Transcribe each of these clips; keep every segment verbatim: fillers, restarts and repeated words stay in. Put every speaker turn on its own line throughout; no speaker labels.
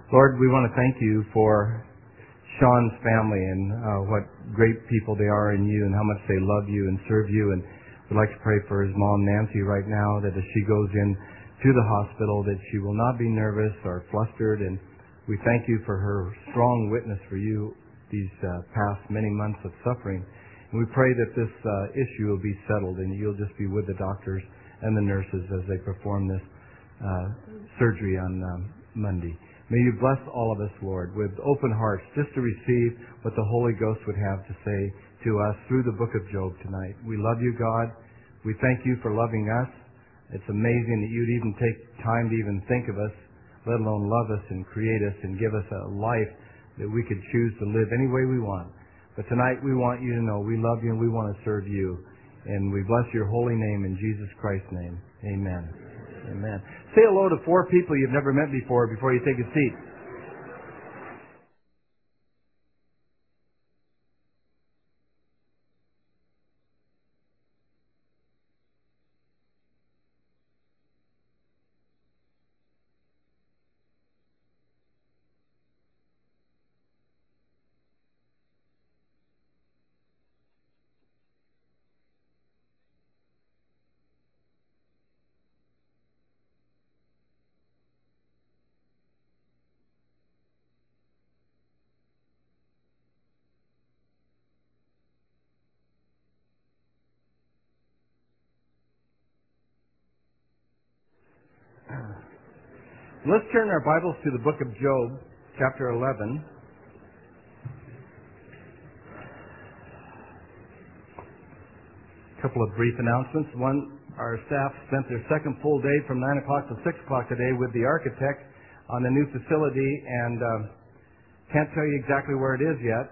Lord, we want to thank you for Sean's family and uh, what great people they are in you and how much they love you and serve you. And we'd like to pray for his mom, Nancy, right now, that as she goes in to the hospital, that she will not be nervous or flustered. And we thank you for her strong witness for you these uh, past many months of suffering. And we pray that this uh, issue will be settled and you'll just be with the doctors and the nurses as they perform this uh, surgery on um, Monday. May you bless all of us, Lord, with open hearts just to receive what the Holy Ghost would have to say to us through the book of Job tonight. We love you, God. We thank you for loving us. It's amazing that you'd even take time to even think of us, let alone love us and create us and give us a life that we could choose to live any way we want. But tonight we want you to know we love you and we want to serve you. And we bless your holy name in Jesus Christ's name. Amen. Amen. Say hello to four people you've never met before before you take a seat. Let's turn our Bibles to the book of Job, chapter eleven. A couple of brief announcements. One, our staff spent their second full day from nine o'clock to six o'clock today with the architect on the new facility, and uh, can't tell you exactly where it is yet.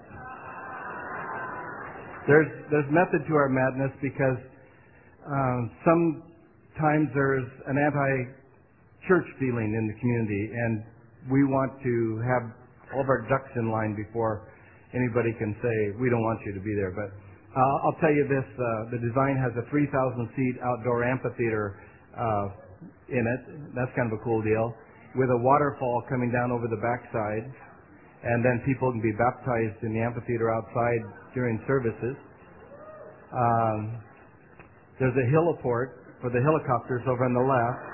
There's, there's method to our madness because um, sometimes there's an anti- church feeling in the community, and we want to have all of our ducks in line before anybody can say we don't want you to be there. But uh, I'll tell you this, uh, the design has a three thousand seat outdoor amphitheater uh, in it. That's kind of a cool deal, with a waterfall coming down over the backside, and then people can be baptized in the amphitheater outside during services. Um, there's a heliport for the helicopters over on the left.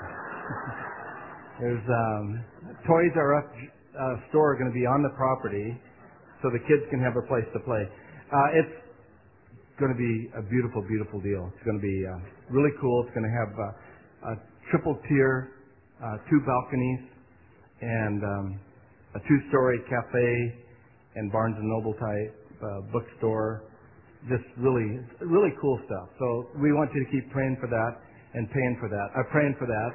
There's um, Toys R Us uh, store going to be on the property so the kids can have a place to play. Uh, it's going to be a beautiful, beautiful deal. It's going to be uh, really cool. It's going to have uh, a triple tier, uh, two balconies, and um, a two-story cafe and Barnes and Noble type uh, bookstore. Just really, really cool stuff. So we want you to keep praying for that and paying for that. I'm uh, praying for that.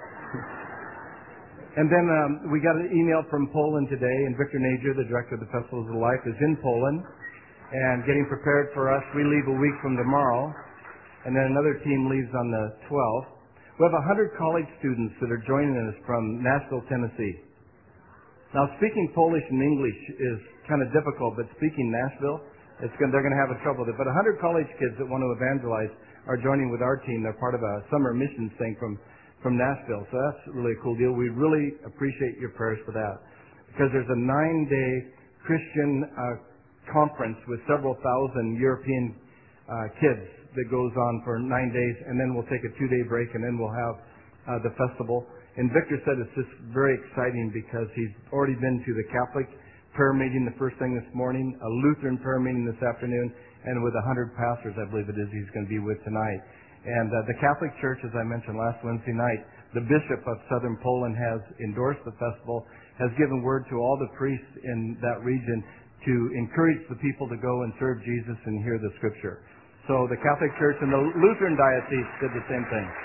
And then um, we got an email from Poland today, and Victor Najer, the director of the Festivals of Life, is in Poland and getting prepared for us. We leave a week from tomorrow, and then another team leaves on the twelfth. We have one hundred college students that are joining us from Nashville, Tennessee. Now, speaking Polish and English is kind of difficult, but speaking Nashville, it's gonna, they're going to have a trouble with it. But one hundred college kids that want to evangelize are joining with our team. They're part of a summer missions thing from from Nashville. So that's really a cool deal. We really appreciate your prayers for that, because there's a nine-day Christian uh, conference with several thousand European uh, kids that goes on for nine days, and then we'll take a two-day break, and then we'll have uh, the festival. And Victor said it's just very exciting because he's already been to the Catholic prayer meeting the first thing this morning, a Lutheran prayer meeting this afternoon, and with a hundred pastors, I believe it is, he's going to be with tonight. And uh, the Catholic Church, as I mentioned last Wednesday night, the Bishop of Southern Poland has endorsed the festival, has given word to all the priests in that region to encourage the people to go and serve Jesus and hear the Scripture. So the Catholic Church and the Lutheran diocese did the same thing.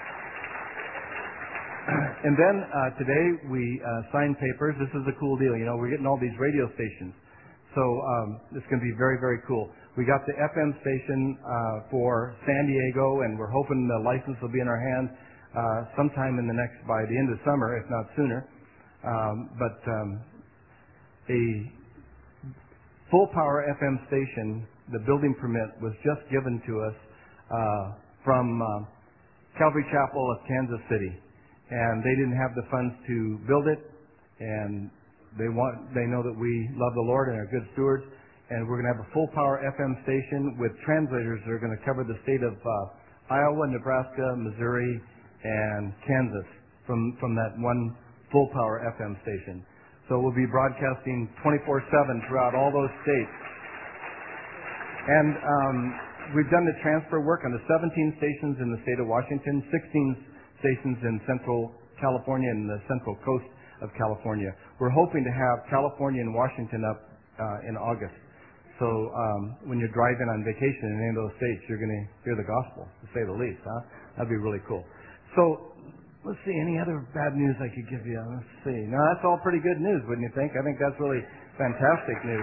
And then uh, today we uh, signed papers. This is a cool deal. You know, we're getting all these radio stations. So um, it's going to be very, very cool. We got the F M station uh, for San Diego, and we're hoping the license will be in our hands uh, sometime in the next, by the end of summer, if not sooner. Um, but um, a full power F M station, the building permit was just given to us uh, from uh, Calvary Chapel of Kansas City, and they didn't have the funds to build it, and they want, they know that we love the Lord and are good stewards. And we're going to have a full power F M station with translators that are going to cover the state of uh, Iowa, Nebraska, Missouri, and Kansas from, from that one full power F M station. So we'll be broadcasting twenty-four seven throughout all those states. And um, we've done the transfer work on the seventeen stations in the state of Washington, sixteen stations in Central California and the Central Coast of California. We're hoping to have California and Washington up uh, in August. So um, when you're driving on vacation in any of those states, you're going to hear the gospel, to say the least. Huh? That'd be really cool. So let's see, any other bad news I could give you? Let's see. No, that's all pretty good news, wouldn't you think? I think that's really fantastic news.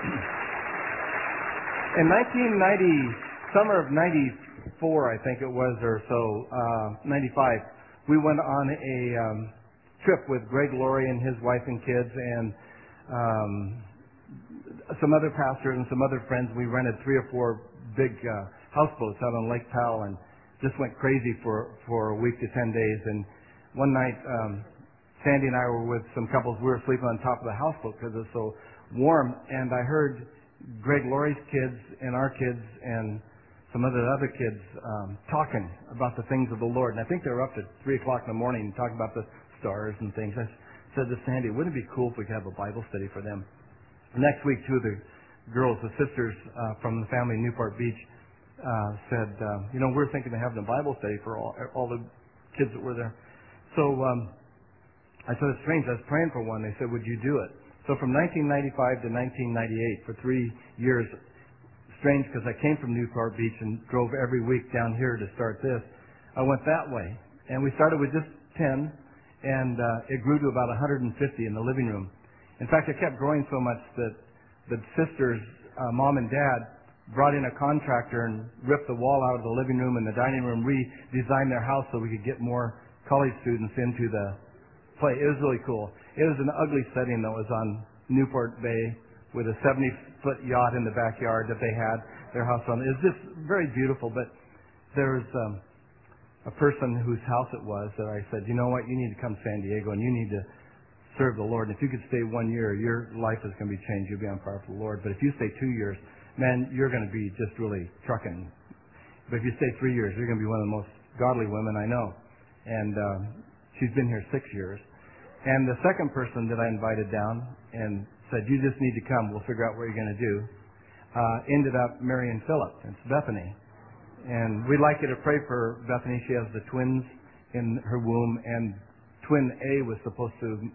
In nineteen ninety, summer of ninety-four, I think it was, or so, uh, ninety-five, we went on a um, trip with Greg Laurie and his wife and kids, and um, some other pastors and some other friends. We rented three or four big uh, houseboats out on Lake Powell and just went crazy for, for a week to ten days. And one night, um, Sandy and I were with some couples. We were sleeping on top of the houseboat because it was so warm. And I heard Greg Laurie's kids and our kids and some of the other kids um, talking about the things of the Lord. And I think they were up to three o'clock in the morning and talking about the stars and things. I said to Sandy, wouldn't it be cool if we could have a Bible study for them? Next week, two of the girls, the sisters uh, from the family in Newport Beach, uh, said, uh, you know, we're thinking of having a Bible study for all, all the kids that were there. So um, I said, it's strange. I was praying for one. They said, would you do it? So from nineteen ninety-five to nineteen ninety-eight, for three years, strange because I came from Newport Beach and drove every week down here to start this. I went that way. And we started with just ten, and uh, it grew to about one hundred fifty in the living room. In fact, it kept growing so much that the sisters, uh, mom and dad, brought in a contractor and ripped the wall out of the living room and the dining room, redesigned their house so we could get more college students into the play. It was really cool. It was an ugly setting that was on Newport Bay with a seventy-foot yacht in the backyard that they had their house on. It was just very beautiful, but there was um, a person whose house it was that I said, you know what, you need to come to San Diego and you need to serve the Lord. And if you could stay one year, your life is going to be changed. You'll be on fire for the Lord. But if you stay two years, man, you're going to be just really trucking. But if you stay three years, you're going to be one of the most godly women I know. And uh, she's been here six years. And the second person that I invited down and said, you just need to come, we'll figure out what you're going to do, uh, ended up marrying Philip. It's Bethany. And we'd like you to pray for Bethany. She has the twins in her womb, and twin A was supposed to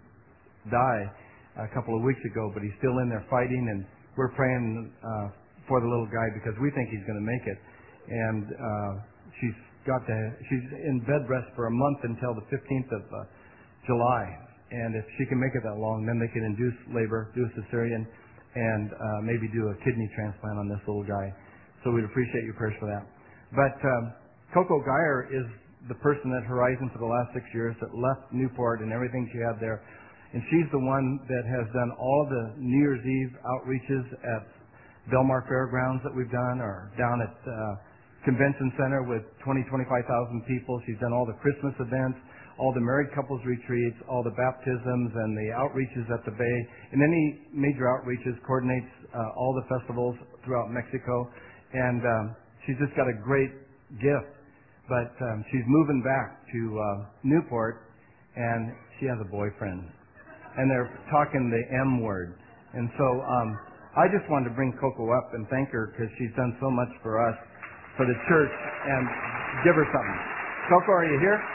die a couple of weeks ago, but he's still in there fighting, and we're praying uh, for the little guy because we think he's going to make it. And uh, she's got to, she's in bed rest for a month until the fifteenth of uh, July. And if she can make it that long, then they can induce labor, do a cesarean, and uh, maybe do a kidney transplant on this little guy. So we'd appreciate your prayers for that. But um, Coco Geyer is the person at Horizon for the last six years that left Newport and everything she had there. And she's the one that has done all the New Year's Eve outreaches at Belmar Fairgrounds that we've done, or down at uh, Convention Center with twenty, twenty-five thousand people. She's done all the Christmas events, all the married couples retreats, all the baptisms and the outreaches at the Bay, and any major outreaches, coordinates uh, all the festivals throughout Mexico. And um, she's just got a great gift. But um, she's moving back to uh, Newport, and she has a boyfriend. And they're talking the M word. And so um, I just wanted to bring Coco up and thank her because she's done so much for us, for the church, and give her something. Coco, are you here?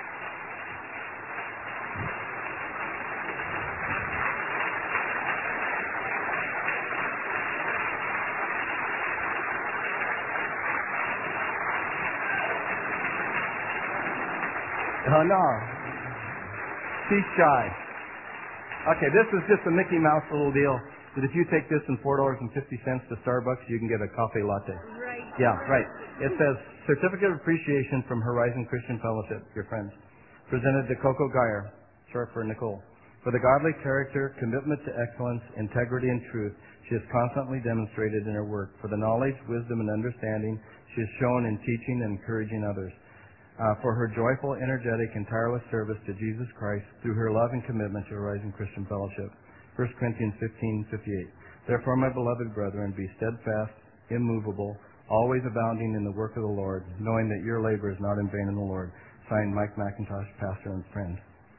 Oh, no. She's shy. Okay, this is just a Mickey Mouse little deal that if you take this and four dollars and fifty cents to Starbucks, you can get a coffee latte.
Right.
Yeah, right. It says, Certificate of Appreciation from Horizon Christian Fellowship, your friends. Presented to Coco Geyer, short for Nicole. For the godly character, commitment to excellence, integrity, and truth she has constantly demonstrated in her work. For the knowledge, wisdom, and understanding she has shown in teaching and encouraging others. Uh, for her joyful, energetic, and tireless service to Jesus Christ through her love and commitment to Horizon Christian Fellowship. First Corinthians fifteen fifty-eight. Therefore, my beloved brethren, be steadfast, immovable, always abounding in the work of the Lord, knowing that your labor is not in vain in the Lord. Signed, Mike McIntosh, pastor and friend.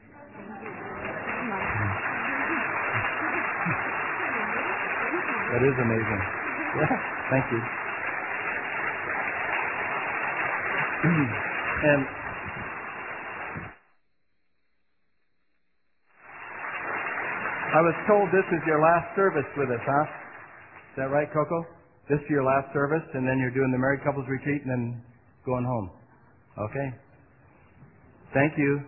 That is amazing. Yeah, thank you. And I was told this is your last service with us, huh? Is that right, Coco? This is your last service, and then you're doing the married couples retreat and then going home. Okay. Thank you.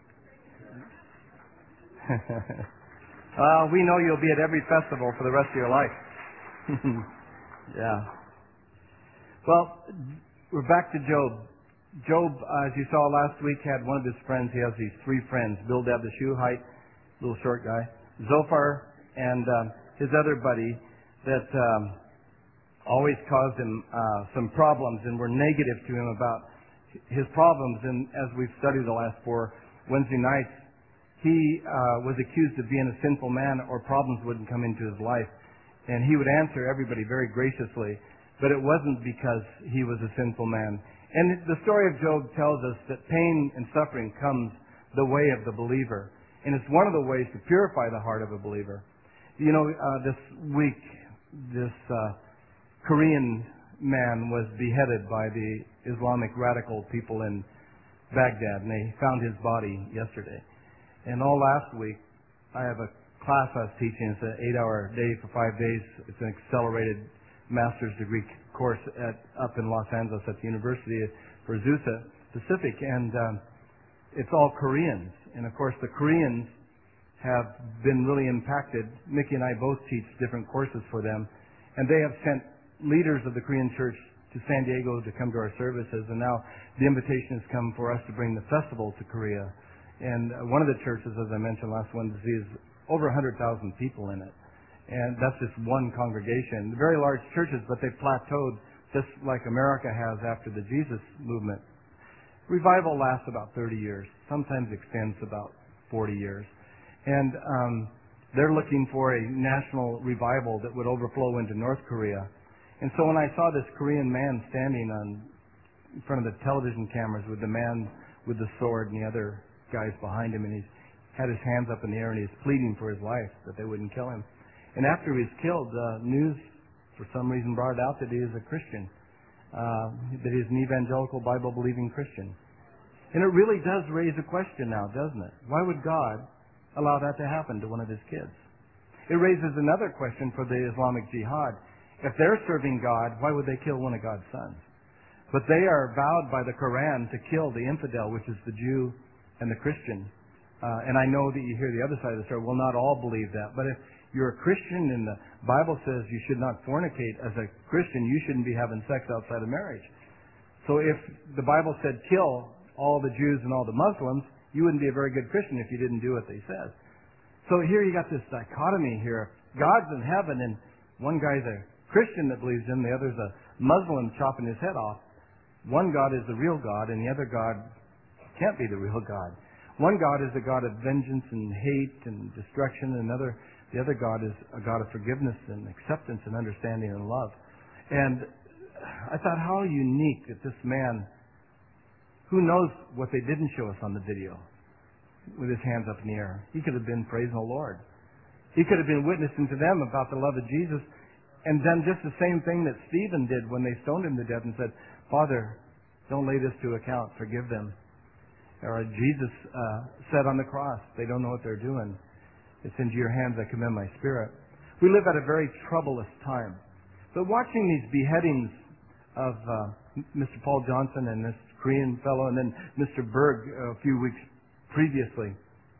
Well, we know you'll be at every festival for the rest of your life. Yeah. Well, we're back to Job. Job, uh, as you saw last week, had one of his friends. He has these three friends: Bildad the Shuhite, little short guy, Zophar, and um, his other buddy that um, always caused him uh, some problems and were negative to him about his problems. And as we've studied the last four Wednesday nights, he uh, was accused of being a sinful man, or problems wouldn't come into his life. And he would answer everybody very graciously, but it wasn't because he was a sinful man. And the story of Job tells us that pain and suffering comes the way of the believer. And it's one of the ways to purify the heart of a believer. You know, uh, this week, this uh, Korean man was beheaded by the Islamic radical people in Baghdad, and they found his body yesterday. And all last week, I have a class I was teaching. It's an eight-hour day for five days. It's an accelerated master's degree course at, up in Los Angeles at the University for Azusa Pacific, and um, it's all Koreans. And of course, the Koreans have been really impacted. Mickey and I both teach different courses for them, and they have sent leaders of the Korean church to San Diego to come to our services, and now the invitation has come for us to bring the festival to Korea. And one of the churches, as I mentioned last Wednesday, is over one hundred thousand people in it. And that's just one congregation. Very large churches, but they've plateaued just like America has after the Jesus movement. Revival lasts about thirty years, sometimes extends about forty years. And um, they're looking for a national revival that would overflow into North Korea. And so when I saw this Korean man standing on in front of the television cameras with the man with the sword and the other guys behind him, and he's had his hands up in the air and he's pleading for his life that they wouldn't kill him. And after he was killed, uh, news for some reason brought out that he is a Christian, uh, that he's an evangelical Bible-believing Christian. And it really does raise a question now, doesn't it? Why would God allow that to happen to one of his kids? It raises another question for the Islamic Jihad. If they're serving God, why would they kill one of God's sons? But they are vowed by the Quran to kill the infidel, which is the Jew and the Christian. Uh, and I know that you hear the other side of the story. Well, not all believe that. But if you're a Christian and the Bible says you should not fornicate, as a Christian, you shouldn't be having sex outside of marriage. So if the Bible said kill all the Jews and all the Muslims, you wouldn't be a very good Christian if you didn't do what they said. So here you got this dichotomy here. God's in heaven, and one guy's a Christian that believes in, the other's a Muslim chopping his head off. One God is the real God, and the other God can't be the real God. One God is a God of vengeance and hate and destruction, and another, the other God is a God of forgiveness and acceptance and understanding and love. And I thought, how unique that this man, who knows what they didn't show us on the video, with his hands up in the air. He could have been praising the Lord. He could have been witnessing to them about the love of Jesus and done just the same thing that Stephen did when they stoned him to death and said, Father, don't lay this to account. Forgive them. Or Jesus uh, said on the cross, they don't know what they're doing. It's into your hands I commend my spirit. We live at a very troublous time. But watching these beheadings of uh, Mister Paul Johnson and this Korean fellow and then Mister Berg a few weeks previously,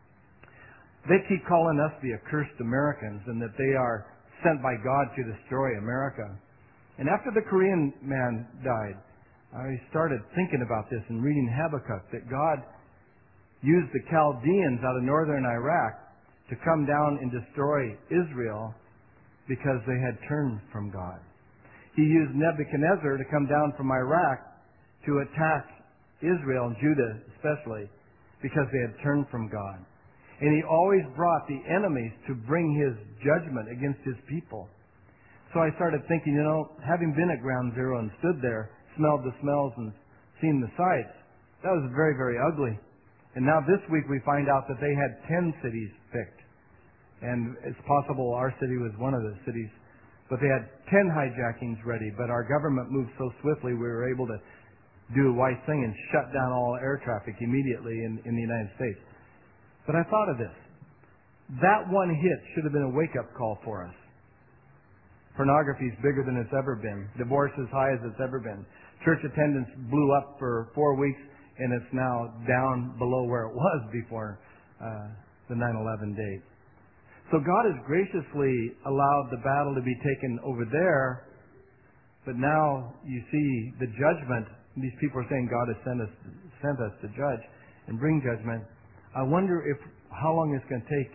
they keep calling us the accursed Americans and that they are sent by God to destroy America. And after the Korean man died, I started thinking about this and reading Habakkuk, that God used the Chaldeans out of northern Iraq to come down and destroy Israel because they had turned from God. He used Nebuchadnezzar to come down from Iraq to attack Israel and Judah especially, because they had turned from God. And He always brought the enemies to bring His judgment against His people. So I started thinking, you know, having been at Ground Zero and stood there, smelled the smells and seen the sights, that was very, very ugly. And now this week we find out that they had ten cities picked. And it's possible our city was one of the cities. But they had ten hijackings ready. But our government moved so swiftly we were able to do a wise thing and shut down all air traffic immediately in, in the United States. But I thought of this. That one hit should have been a wake-up call for us. Pornography is bigger than it's ever been. Divorce as high as it's ever been. Church attendance blew up for four weeks, and it's now down below where it was before uh, the nine eleven date. So God has graciously allowed the battle to be taken over there, but now you see the judgment. These people are saying God has sent us, sent us to judge and bring judgment. I wonder if how long it's going to take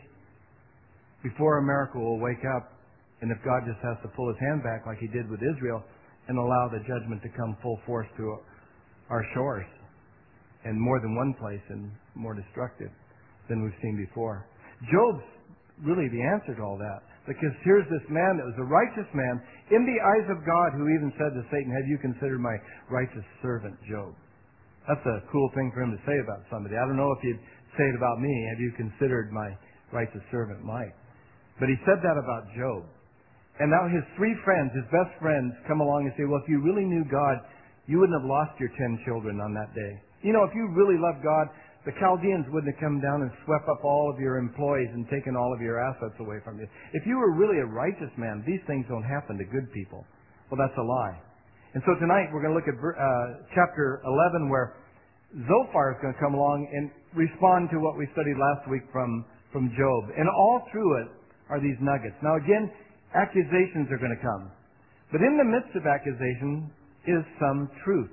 before America will wake up, and if God just has to pull His hand back like He did with Israel and allow the judgment to come full force to our shores, and more than one place and more destructive than we've seen before. Job's really the answer to all that, because here's this man that was a righteous man in the eyes of God, who even said to Satan, "Have you considered my righteous servant Job?" That's a cool thing for him to say about somebody. I don't know if he'd say it about me. Have you considered my righteous servant Mike? But he said that about Job. And now his three friends, his best friends, come along and say, well, if you really knew God, you wouldn't have lost your ten children on that day. You know, if you really loved God, the Chaldeans wouldn't have come down and swept up all of your employees and taken all of your assets away from you. If you were really a righteous man, these things don't happen to good people. Well, that's a lie. And so tonight we're going to look at uh, chapter eleven, where Zophar is going to come along and respond to what we studied last week from, from Job. And all through it are these nuggets. Now again, accusations are going to come. But in the midst of accusation is some truth.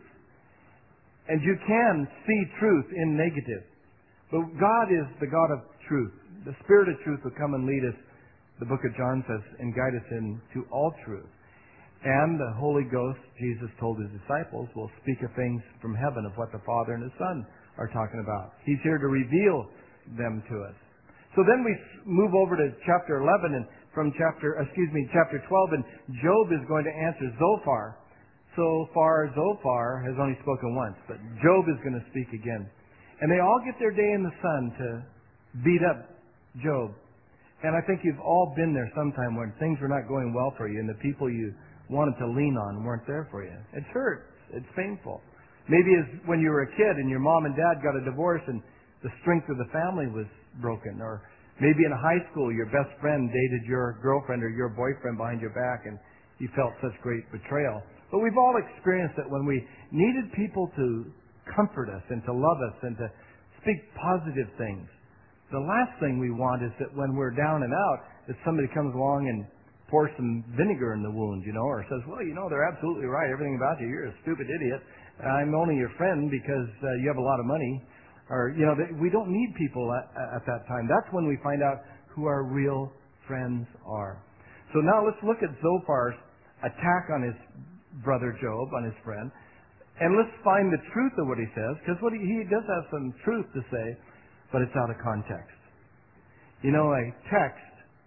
And you can see truth in negative. But God is the God of truth. The Spirit of truth will come and lead us, the book of John says, and guide us into all truth. And the Holy Ghost, Jesus told His disciples, will speak of things from heaven, of what the Father and the Son are talking about. He's here to reveal them to us. So then we move over to chapter eleven, and from chapter, excuse me, chapter twelve, and Job is going to answer Zophar. So far, Zophar has only spoken once, but Job is going to speak again. And they all get their day in the sun to beat up Job. And I think you've all been there sometime when things were not going well for you, and the people you wanted to lean on weren't there for you. It hurts. It's painful. Maybe it's when you were a kid and your mom and dad got a divorce and the strength of the family was broken. Or maybe in high school your best friend dated your girlfriend or your boyfriend behind your back and you felt such great betrayal. But we've all experienced it when we needed people to comfort us and to love us and to speak positive things. The last thing we want is that when we're down and out, that somebody comes along and pours some vinegar in the wound, you know, or says, well, you know, they're absolutely right. Everything about you, you're a stupid idiot. I'm only your friend because uh, you have a lot of money. Or, you know, we don't need people at, at that time. That's when we find out who our real friends are. So now let's look at Zophar's attack on his brother Job, on his friend, and let's find the truth of what he says, because what he, he does have some truth to say, but it's out of context. You know, a text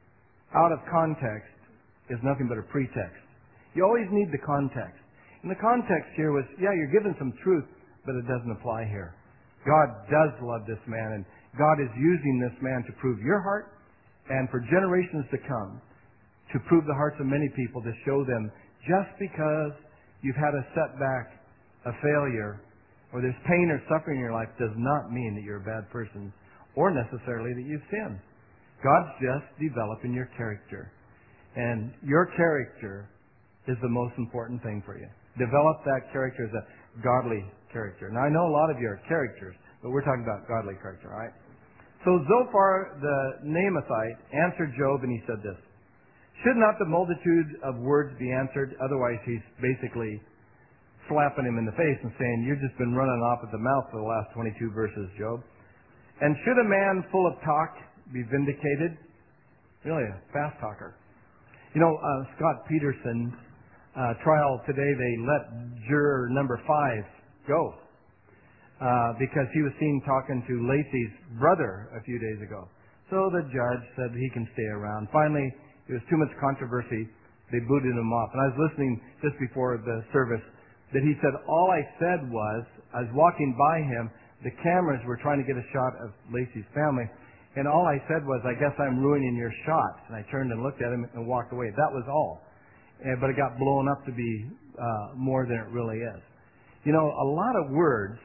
out of context is nothing but a pretext. You always need the context. And the context here was, yeah, you're given some truth, but it doesn't apply here. God does love this man, and God is using this man to prove your heart and for generations to come, to prove the hearts of many people, to show them just because you've had a setback, a failure, or there's pain or suffering in your life does not mean that you're a bad person or necessarily that you've sinned. God's just developing your character. And your character is the most important thing for you. Develop that character as a godly character. Now, I know a lot of you are characters, but we're talking about godly character, all right? So Zophar the Naamathite answered Job, and he said this, should not the multitude of words be answered? Otherwise, he's basically slapping him in the face and saying, you've just been running off at the mouth for the last twenty-two verses, Job. And should a man full of talk be vindicated? Really, a fast talker. You know, uh, Scott Peterson, uh, trial today, they let juror number five go uh, because he was seen talking to Lacey's brother a few days ago. So the judge said he can stay around. Finally, there was too much controversy. They booted him off. And I was listening just before the service that he said, all I said was, I was walking by him, the cameras were trying to get a shot of Lacey's family, and all I said was, I guess I'm ruining your shot. And I turned and looked at him and walked away. That was all. And, but it got blown up to be uh, more than it really is. You know, a lot of words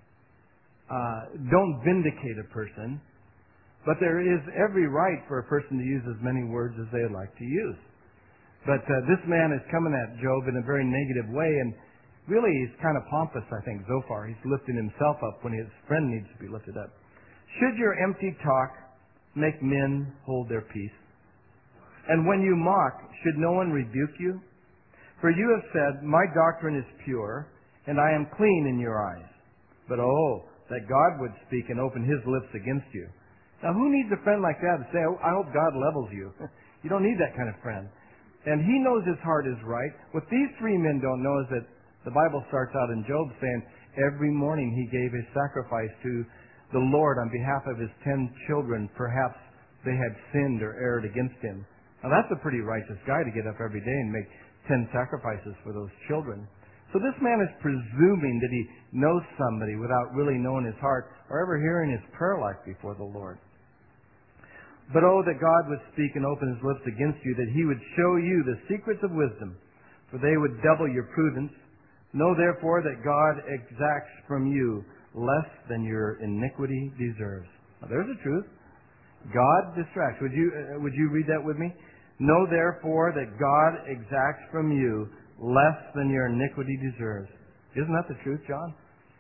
uh, don't vindicate a person, but there is every right for a person to use as many words as they'd like to use. But uh, this man is coming at Job in a very negative way, and really he's kind of pompous, I think, so far. He's lifting himself up when his friend needs to be lifted up. Should your empty talk make men hold their peace? And when you mock, should no one rebuke you? For you have said, my doctrine is pure, and I am clean in your eyes. But oh, that God would speak and open his lips against you. Now who needs a friend like that to say, oh, I hope God levels you? You don't need that kind of friend. And he knows his heart is right. What these three men don't know is that the Bible starts out in Job saying, every morning he gave his sacrifice to the Lord on behalf of his ten children. Perhaps they had sinned or erred against him. Now that's a pretty righteous guy to get up every day and make ten sacrifices for those children. So this man is presuming that he knows somebody without really knowing his heart or ever hearing his prayer life before the Lord. But oh, that God would speak and open his lips against you, that he would show you the secrets of wisdom, for they would double your prudence. Know therefore that God exacts from you less than your iniquity deserves. Now, there's the truth. God distracts. Would you uh, would you read that with me? Know therefore that God exacts from you less than your iniquity deserves. Isn't that the truth, John?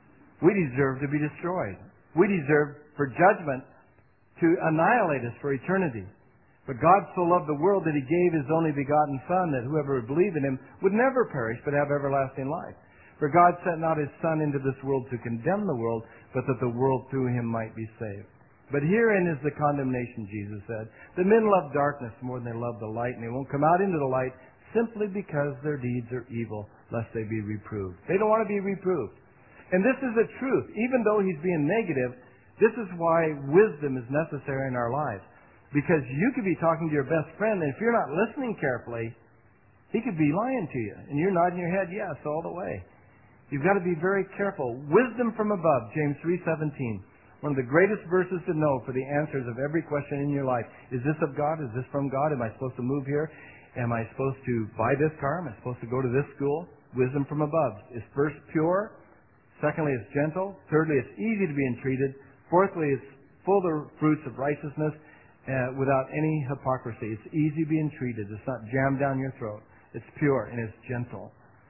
We deserve to be destroyed. We deserve for judgment to annihilate us for eternity. But God so loved the world that he gave his only begotten Son, that whoever would believe in him would never perish but have everlasting life. For God sent not his Son into this world to condemn the world, but that the world through him might be saved. But herein is the condemnation, Jesus said, that men love darkness more than they love the light, and they won't come out into the light simply because their deeds are evil, lest they be reproved. They don't want to be reproved. And this is the truth. Even though he's being negative, this is why wisdom is necessary in our lives. Because you could be talking to your best friend, and if you're not listening carefully, he could be lying to you. And you're nodding your head, yes, all the way. You've got to be very careful. Wisdom from above, James three seventeen. One of the greatest verses to know for the answers of every question in your life. Is this of God? Is this from God? Am I supposed to move here? Am I supposed to buy this car? Am I supposed to go to this school? Wisdom from above. Is first pure. Secondly, it's gentle. Thirdly, it's easy to be entreated. Fourthly, it's full of the fruits of righteousness uh, without any hypocrisy. It's easy being treated. It's not jammed down your throat. It's pure and it's gentle.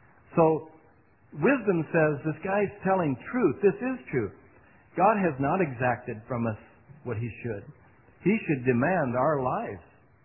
So, wisdom says this guy's telling truth. This is true. God has not exacted from us what he should. He should demand our lives.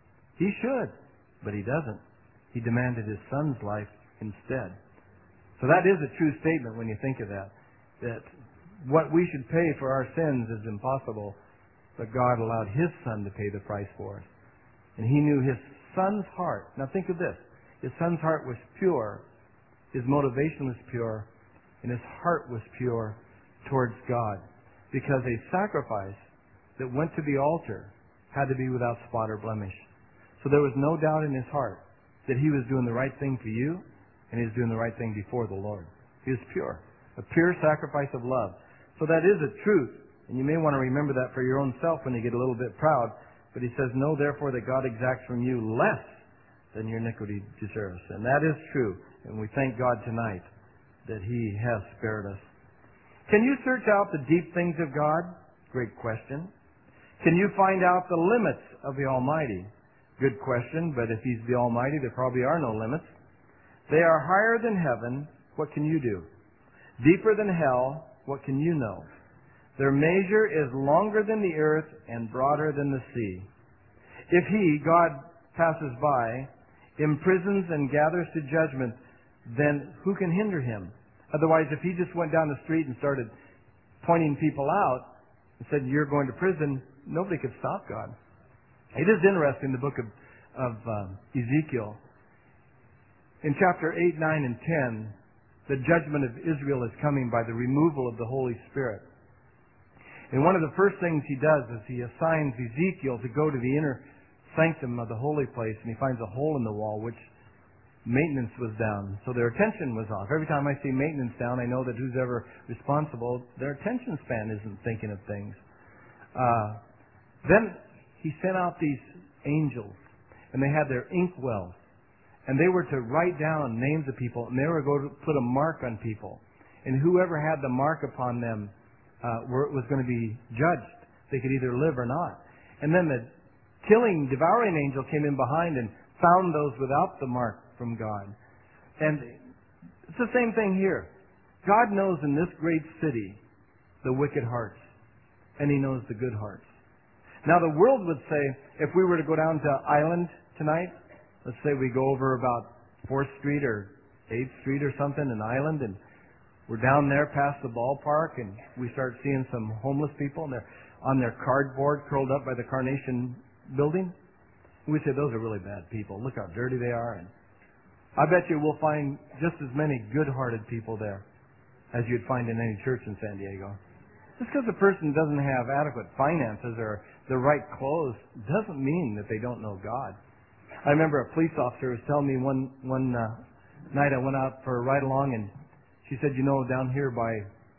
He should, but he doesn't. He demanded his Son's life instead. So that is a true statement when you think of that. That what we should pay for our sins is impossible, but God allowed his Son to pay the price for us. And he knew his Son's heart. Now think of this. His Son's heart was pure. His motivation was pure. And his heart was pure towards God. Because a sacrifice that went to the altar had to be without spot or blemish. So there was no doubt in his heart that he was doing the right thing for you, and he was doing the right thing before the Lord. He was pure. A pure sacrifice of love. So that is a truth. And you may want to remember that for your own self when you get a little bit proud. But he says, know therefore that God exacts from you less than your iniquity deserves. And that is true. And we thank God tonight that he has spared us. Can you search out the deep things of God? Great question. Can you find out the limits of the Almighty? Good question, but if he's the Almighty, there probably are no limits. They are higher than heaven. What can you do? Deeper than hell. What can you know? Their measure is longer than the earth and broader than the sea. If he, God, passes by, imprisons and gathers to judgment, then who can hinder him? Otherwise, if he just went down the street and started pointing people out and said, you're going to prison, nobody could stop God. It is interesting, the book of, of um, Ezekiel. In chapter eight, nine, and ten, the judgment of Israel is coming by the removal of the Holy Spirit. And one of the first things he does is he assigns Ezekiel to go to the inner sanctum of the holy place, and he finds a hole in the wall which maintenance was down. So their attention was off. Every time I see maintenance down, I know that who's ever responsible, their attention span isn't thinking of things. Uh, then he sent out these angels, and they had their ink wells. And they were to write down names of people, and they were going to put a mark on people. And whoever had the mark upon them uh, were, was going to be judged. They could either live or not. And then the killing, devouring angel came in behind and found those without the mark from God. And it's the same thing here. God knows in this great city the wicked hearts, and He knows the good hearts. Now the world would say, if we were to go down to Island tonight, let's say we go over about fourth Street or eighth Street or something in Island, and we're down there past the ballpark, and we start seeing some homeless people, and they're on their cardboard curled up by the Carnation building. We say, those are really bad people. Look how dirty they are. And I bet you we'll find just as many good-hearted people there as you'd find in any church in San Diego. Just because a person doesn't have adequate finances or the right clothes doesn't mean that they don't know God. I remember a police officer was telling me one one uh, night I went out for a ride along, and she said, you know, down here by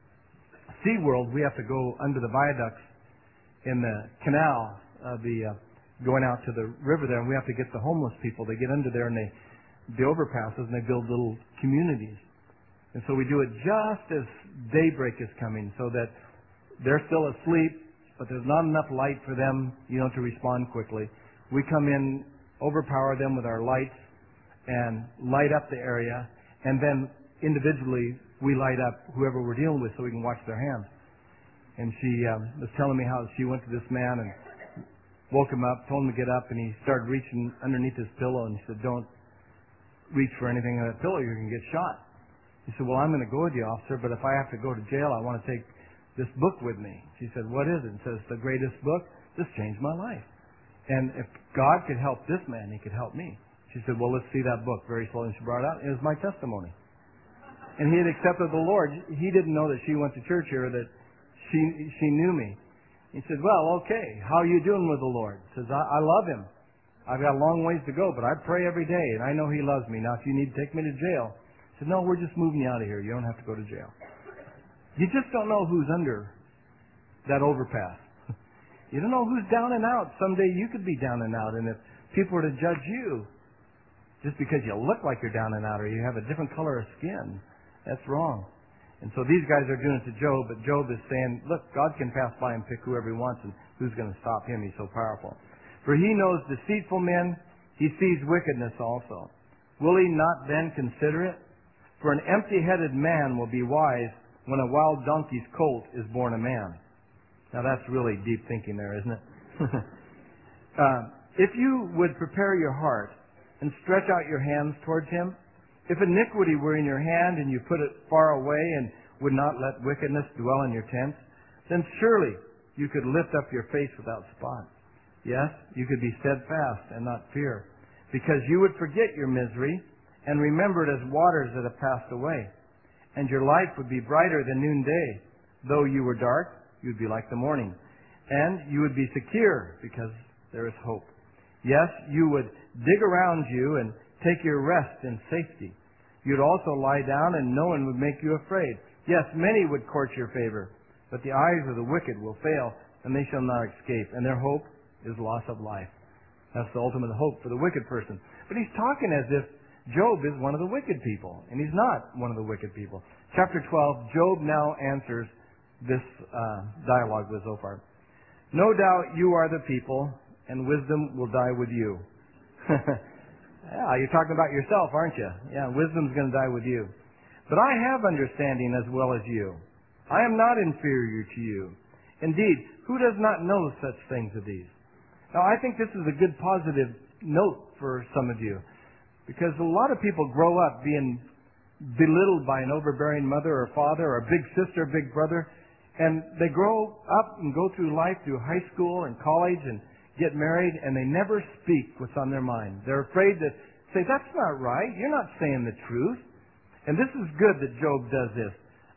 SeaWorld, we have to go under the viaducts in the canal, uh, the uh, going out to the river there, and we have to get the homeless people. They get under there, and they the overpasses, and they build little communities. And so we do it just as daybreak is coming, so that they're still asleep, but there's not enough light for them, you know, to respond quickly. We come in, overpower them with our lights, and light up the area, and then individually we light up whoever we're dealing with so we can watch their hands. And she um, was telling me how she went to this man and woke him up, told him to get up, and he started reaching underneath his pillow, and she said, don't reach for anything on that pillow, you're going to get shot. He said, well, I'm going to go with you, officer, but if I have to go to jail, I want to take this book with me. She said, what is it? It says, the greatest book. This changed my life. And if God could help this man, He could help me. She said, well, let's see that book. Very slowly she brought it out. It was my testimony. And he had accepted the Lord. He didn't know that she went to church here, that she she knew me. He said, well, okay, how are you doing with the Lord? He says, I, I love Him. I've got a long ways to go, but I pray every day, and I know He loves me. Now, if you need to take me to jail, he said, no, we're just moving you out of here. You don't have to go to jail. You just don't know who's under that overpass. You don't know who's down and out. Someday you could be down and out, and if people were to judge you just because you look like you're down and out or you have a different color of skin, that's wrong. And so these guys are doing it to Job, but Job is saying, look, God can pass by and pick whoever He wants, and who's going to stop Him? He's so powerful. For He knows deceitful men, He sees wickedness also. Will He not then consider it? For an empty-headed man will be wise when a wild donkey's colt is born a man. Now that's really deep thinking there, isn't it? uh, if you would prepare your heart and stretch out your hands towards Him, if iniquity were in your hand and you put it far away and would not let wickedness dwell in your tents, then surely you could lift up your face without spot. Yes, you could be steadfast and not fear, because you would forget your misery and remember it as waters that have passed away. And your life would be brighter than noonday. Though you were dark, you'd be like the morning. And you would be secure, because there is hope. Yes, you would dig around you and take your rest in safety. You'd also lie down, and no one would make you afraid. Yes, many would court your favor, but the eyes of the wicked will fail, and they shall not escape. And their hope is loss of life. That's the ultimate hope for the wicked person. But he's talking as if Job is one of the wicked people, and he's not one of the wicked people. Chapter twelve, Job now answers this uh, dialogue with Zophar. No doubt you are the people, and wisdom will die with you. Yeah, you're talking about yourself, aren't you? Yeah, wisdom's going to die with you. But I have understanding as well as you. I am not inferior to you. Indeed, who does not know such things as these? Now, I think this is a good positive note for some of you, because a lot of people grow up being belittled by an overbearing mother or father or a big sister, big brother, and they grow up and go through life, through high school and college, and get married, and they never speak what's on their mind. They're afraid to say, that's not right. You're not saying the truth. And this is good that Job does this.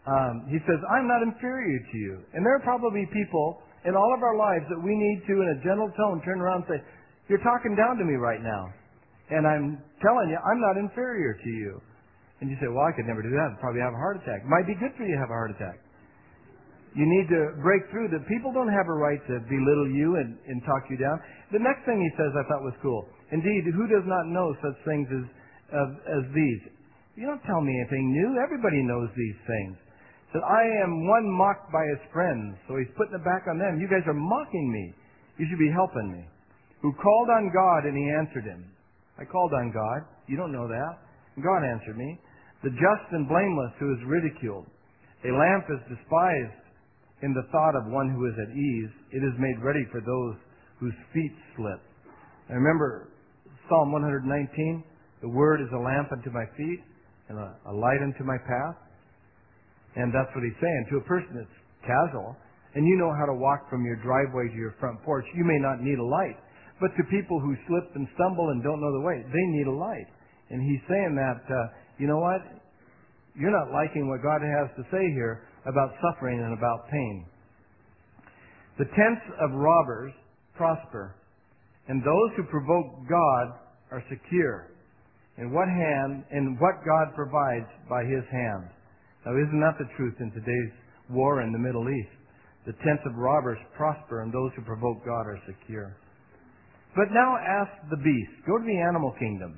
Um, he says, I'm not inferior to you. And there are probably people in all of our lives that we need to, in a gentle tone, turn around and say, you're talking down to me right now. And I'm telling you, I'm not inferior to you. And you say, well, I could never do that. I'd probably have a heart attack. It might be good for you to have a heart attack. You need to break through that people don't have a right to belittle you and, and talk you down. The next thing he says I thought was cool. Indeed, who does not know such things as, uh, as these? You don't tell me anything new. Everybody knows these things. He said, I am one mocked by his friends. So he's putting it back on them. You guys are mocking me. You should be helping me. Who called on God and he answered him. I called on God. You don't know that. And God answered me. The just and blameless who is ridiculed. A lamp is despised in the thought of one who is at ease. It is made ready for those whose feet slip. And remember Psalm one nineteen. The word is a lamp unto my feet and a, a light unto my path. And that's what he's saying. To a person that's casual, and you know how to walk from your driveway to your front porch, you may not need a light. But to people who slip and stumble and don't know the way, they need a light. And he's saying that, uh, you know what? You're not liking what God has to say here about suffering and about pain. The tents of robbers prosper, and those who provoke God are secure. In what hand, in what God provides by His hand. Now, isn't that the truth in today's war in the Middle East? The tents of robbers prosper, and those who provoke God are secure. But now ask the beast. Go to the animal kingdom.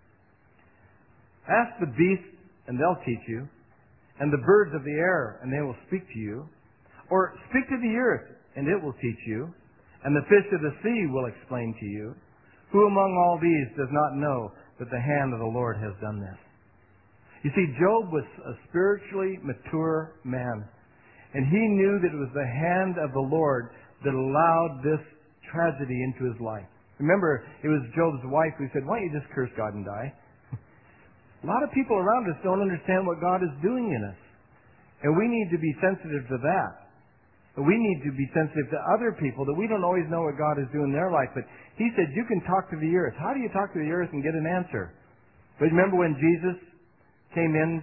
Ask the beast, and they'll teach you. And the birds of the air, and they will speak to you. Or speak to the earth, and it will teach you. And the fish of the sea will explain to you. Who among all these does not know that the hand of the Lord has done this? You see, Job was a spiritually mature man. And he knew that it was the hand of the Lord that allowed this tragedy into his life. Remember, it was Job's wife who said, why don't you just curse God and die? A lot of people around us don't understand what God is doing in us. And we need to be sensitive to that. We need to be sensitive to other people that we don't always know what God is doing in their life. But he said, you can talk to the earth. How do you talk to the earth and get an answer? But remember when Jesus came in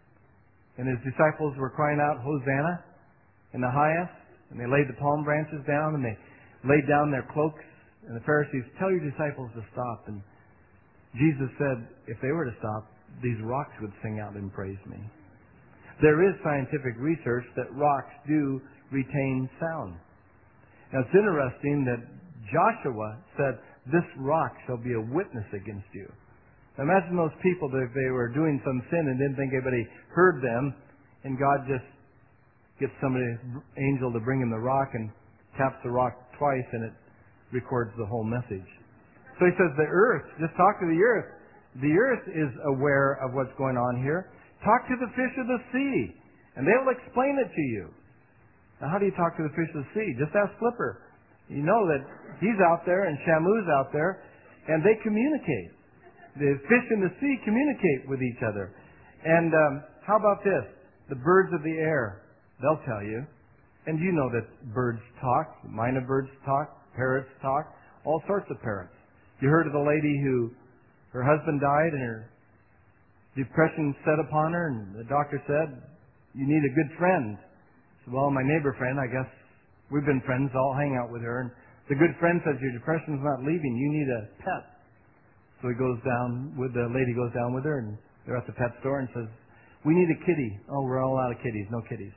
and his disciples were crying out, Hosanna in the highest, and they laid the palm branches down and they laid down their cloaks, and the Pharisees, tell your disciples to stop. And Jesus said, if they were to stop, these rocks would sing out and praise me. There is scientific research that rocks do retain sound. Now it's interesting that Joshua said, this rock shall be a witness against you. Now imagine those people that if they were doing some sin and didn't think anybody heard them, and God just gets somebody, angel to bring him the rock and taps the rock twice and it records the whole message. So he says the earth, just talk to the earth. The earth is aware of what's going on here. Talk to the fish of the sea, and they will explain it to you. Now, how do you talk to the fish of the sea? Just ask Flipper. You know that he's out there and Shamu's out there, and they communicate. The fish in the sea communicate with each other. And um, how about this? The birds of the air, they'll tell you. And you know that birds talk. Minor birds talk. Parrots talk. All sorts of parrots. You heard of the lady who her husband died and her depression set upon her, and the doctor said, you need a good friend. So, well, my neighbor friend, I guess we've been friends, I'll hang out with her. And the good friend says, your depression's not leaving, you need a pet. So he goes down with, the lady goes down with her, and they're at the pet store and says, we need a kitty. Oh, we're all out of kitties, no kitties.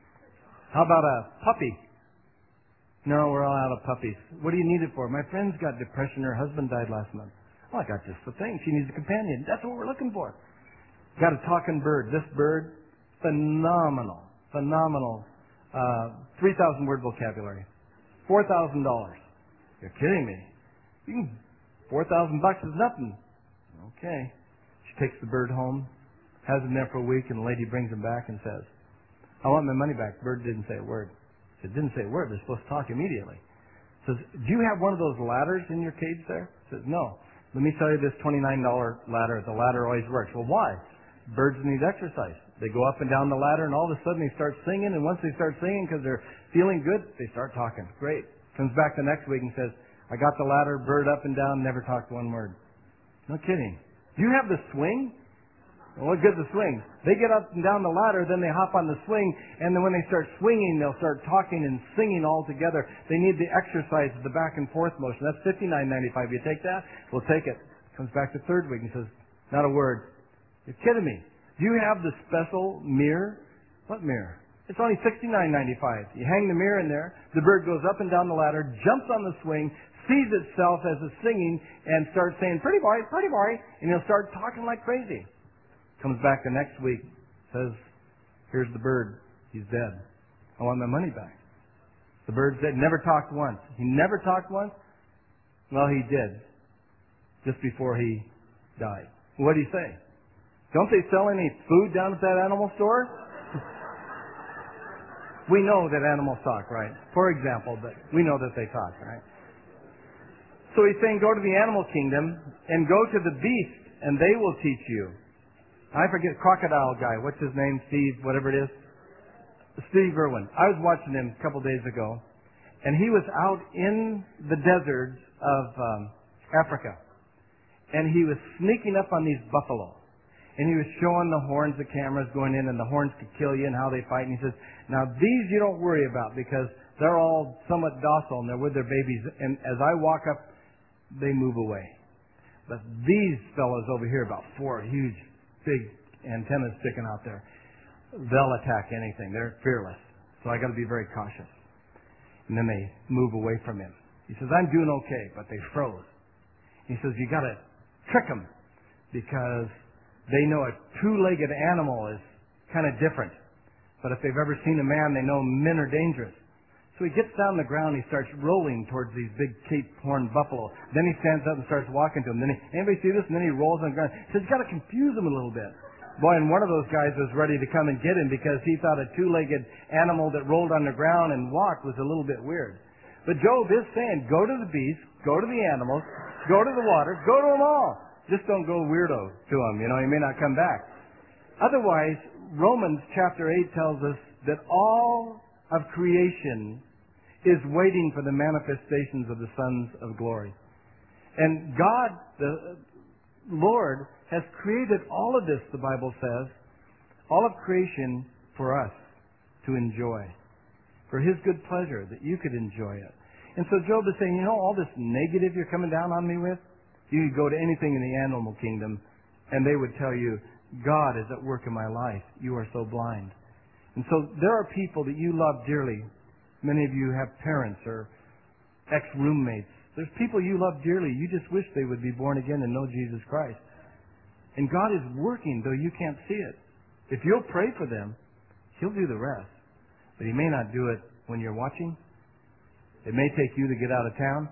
How about a puppy? No, we're all out of puppies. What do you need it for? My friend's got depression, her husband died last month. Well, I got just the thing. She needs a companion. That's what we're looking for. Got a talking bird. This bird, phenomenal, phenomenal. Uh, three thousand word vocabulary. four thousand dollars. You're kidding me. You can, four thousand bucks is nothing. Okay. She takes the bird home, has him there for a week, and the lady brings him back and says, I want my money back. The bird didn't say a word. It didn't say a word. They're supposed to talk immediately. Says, do you have one of those ladders in your cage there? Says, no. Let me tell you this twenty-nine dollar ladder. The ladder always works. Well, why? Birds need exercise. They go up and down the ladder, and all of a sudden they start singing, and once they start singing because they're feeling good, they start talking. Great. Comes back the next week and says, I got the ladder, bird up and down, never talked one word. No kidding. Do you have the swing? What good's a swing? They get up and down the ladder, then they hop on the swing, and then when they start swinging, they'll start talking and singing all together. They need the exercise of the back and forth motion. That's fifty-nine ninety-five. You take that? We'll take it. Comes back to third week and says, not a word. You're kidding me. Do you have the special mirror? What mirror? It's only sixty-nine ninety-five. You hang the mirror in there. The bird goes up and down the ladder, jumps on the swing, sees itself as it's singing, and starts saying, pretty boy, pretty boy, and he'll start talking like crazy. Comes back the next week, says, here's the bird. He's dead. I want my money back. The bird said, never talked once. He never talked once? Well, he did. Just before he died. What did he say? Don't they sell any food down at that animal store? We know that animals talk, right? For example, but we know that they talk, right? So he's saying, go to the animal kingdom and go to the beast, and they will teach you. I forget, crocodile guy. What's his name? Steve, whatever it is. Steve Irwin. I was watching him a couple days ago, and he was out in the deserts of um, Africa, and he was sneaking up on these buffalo, and he was showing the horns, the cameras going in, and the horns could kill you and how they fight. And he says, now these you don't worry about because they're all somewhat docile and they're with their babies, and as I walk up, they move away. But these fellows over here, about four huge big antennas sticking out there, they'll attack anything. They're fearless. So I got to be very cautious. And then they move away from him. He says, I'm doing okay, but they froze. He says, you got to trick them because they know a two-legged animal is kind of different. But if they've ever seen a man, they know men are dangerous. So he gets down on the ground, he starts rolling towards these big Cape Horn buffalo. Then he stands up and starts walking to them. Then he, anybody see this? And then he rolls on the ground. He says, you've got to confuse them a little bit. Boy, and one of those guys was ready to come and get him because he thought a two-legged animal that rolled on the ground and walked was a little bit weird. But Job is saying, go to the beast, go to the animals, go to the water, go to them all. Just don't go weirdo to them. You know, he may not come back. Otherwise, Romans chapter eight tells us that all of creation is waiting for the manifestations of the sons of glory. And God, the Lord, has created all of this, the Bible says, all of creation for us to enjoy, for His good pleasure, that you could enjoy it. And so Job is saying, you know, all this negative you're coming down on me with, you could go to anything in the animal kingdom, and they would tell you, God is at work in my life. You are so blind. And so there are people that you love dearly. Many of you have parents or ex-roommates. There's people you love dearly. You just wish they would be born again and know Jesus Christ. And God is working, though you can't see it. If you'll pray for them, He'll do the rest. But He may not do it when you're watching. It may take you to get out of town.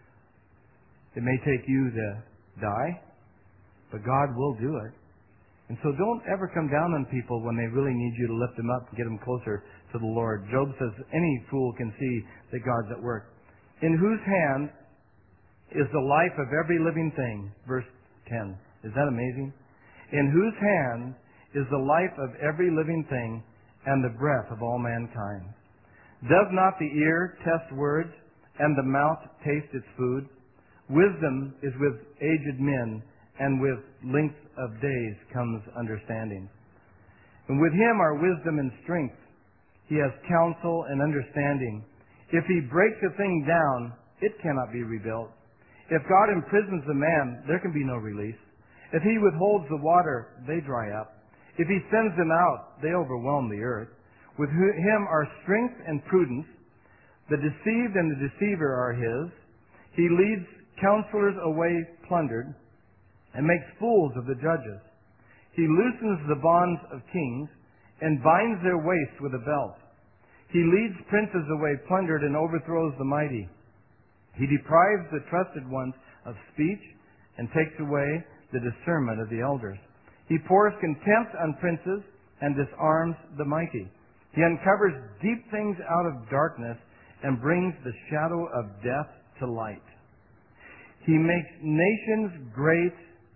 It may take you to die. But God will do it. And so don't ever come down on people when they really need you to lift them up and get them closer to the Lord. Job says any fool can see that God's at work. In whose hand is the life of every living thing? Verse ten. Is that amazing? In whose hand is the life of every living thing and the breath of all mankind? Does not the ear test words and the mouth taste its food? Wisdom is with aged men, and with length of days comes understanding. And with Him are wisdom and strength. He has counsel and understanding. If He breaks a thing down, it cannot be rebuilt. If God imprisons a man, there can be no release. If He withholds the water, they dry up. If He sends them out, they overwhelm the earth. With Him are strength and prudence. The deceived and the deceiver are His. He leads counselors away plundered, and makes fools of the judges. He loosens the bonds of kings, and binds their waist with a belt. He leads princes away plundered, and overthrows the mighty. He deprives the trusted ones of speech, and takes away the discernment of the elders. He pours contempt on princes, and disarms the mighty. He uncovers deep things out of darkness, and brings the shadow of death to light. He makes nations great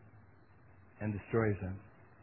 and destroys them.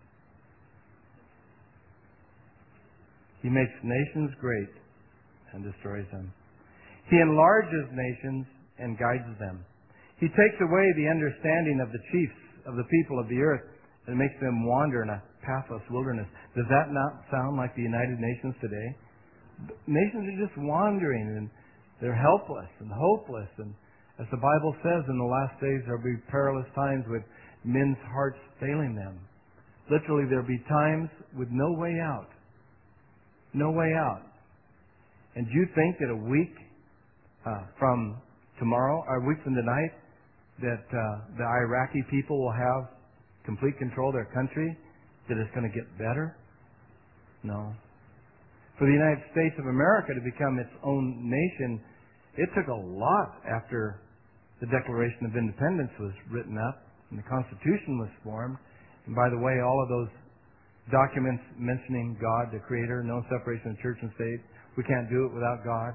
He makes nations great and destroys them. He enlarges nations and guides them. He takes away the understanding of the chiefs of the people of the earth, and makes them wander in a pathless wilderness. Does that not sound like the United Nations today? Nations are just wandering, and they're helpless and hopeless. And as the Bible says, in the last days there will be perilous times with men's hearts failing them. Literally, there will be times with no way out. No way out. And do you think that a week uh, from tomorrow, or a week from tonight, that uh, the Iraqi people will have complete control of their country, that it's going to get better? No. For the United States of America to become its own nation, it took a lot after the Declaration of Independence was written up and the Constitution was formed. And by the way, all of those documents mentioning God, the Creator, no separation of church and state, we can't do it without God.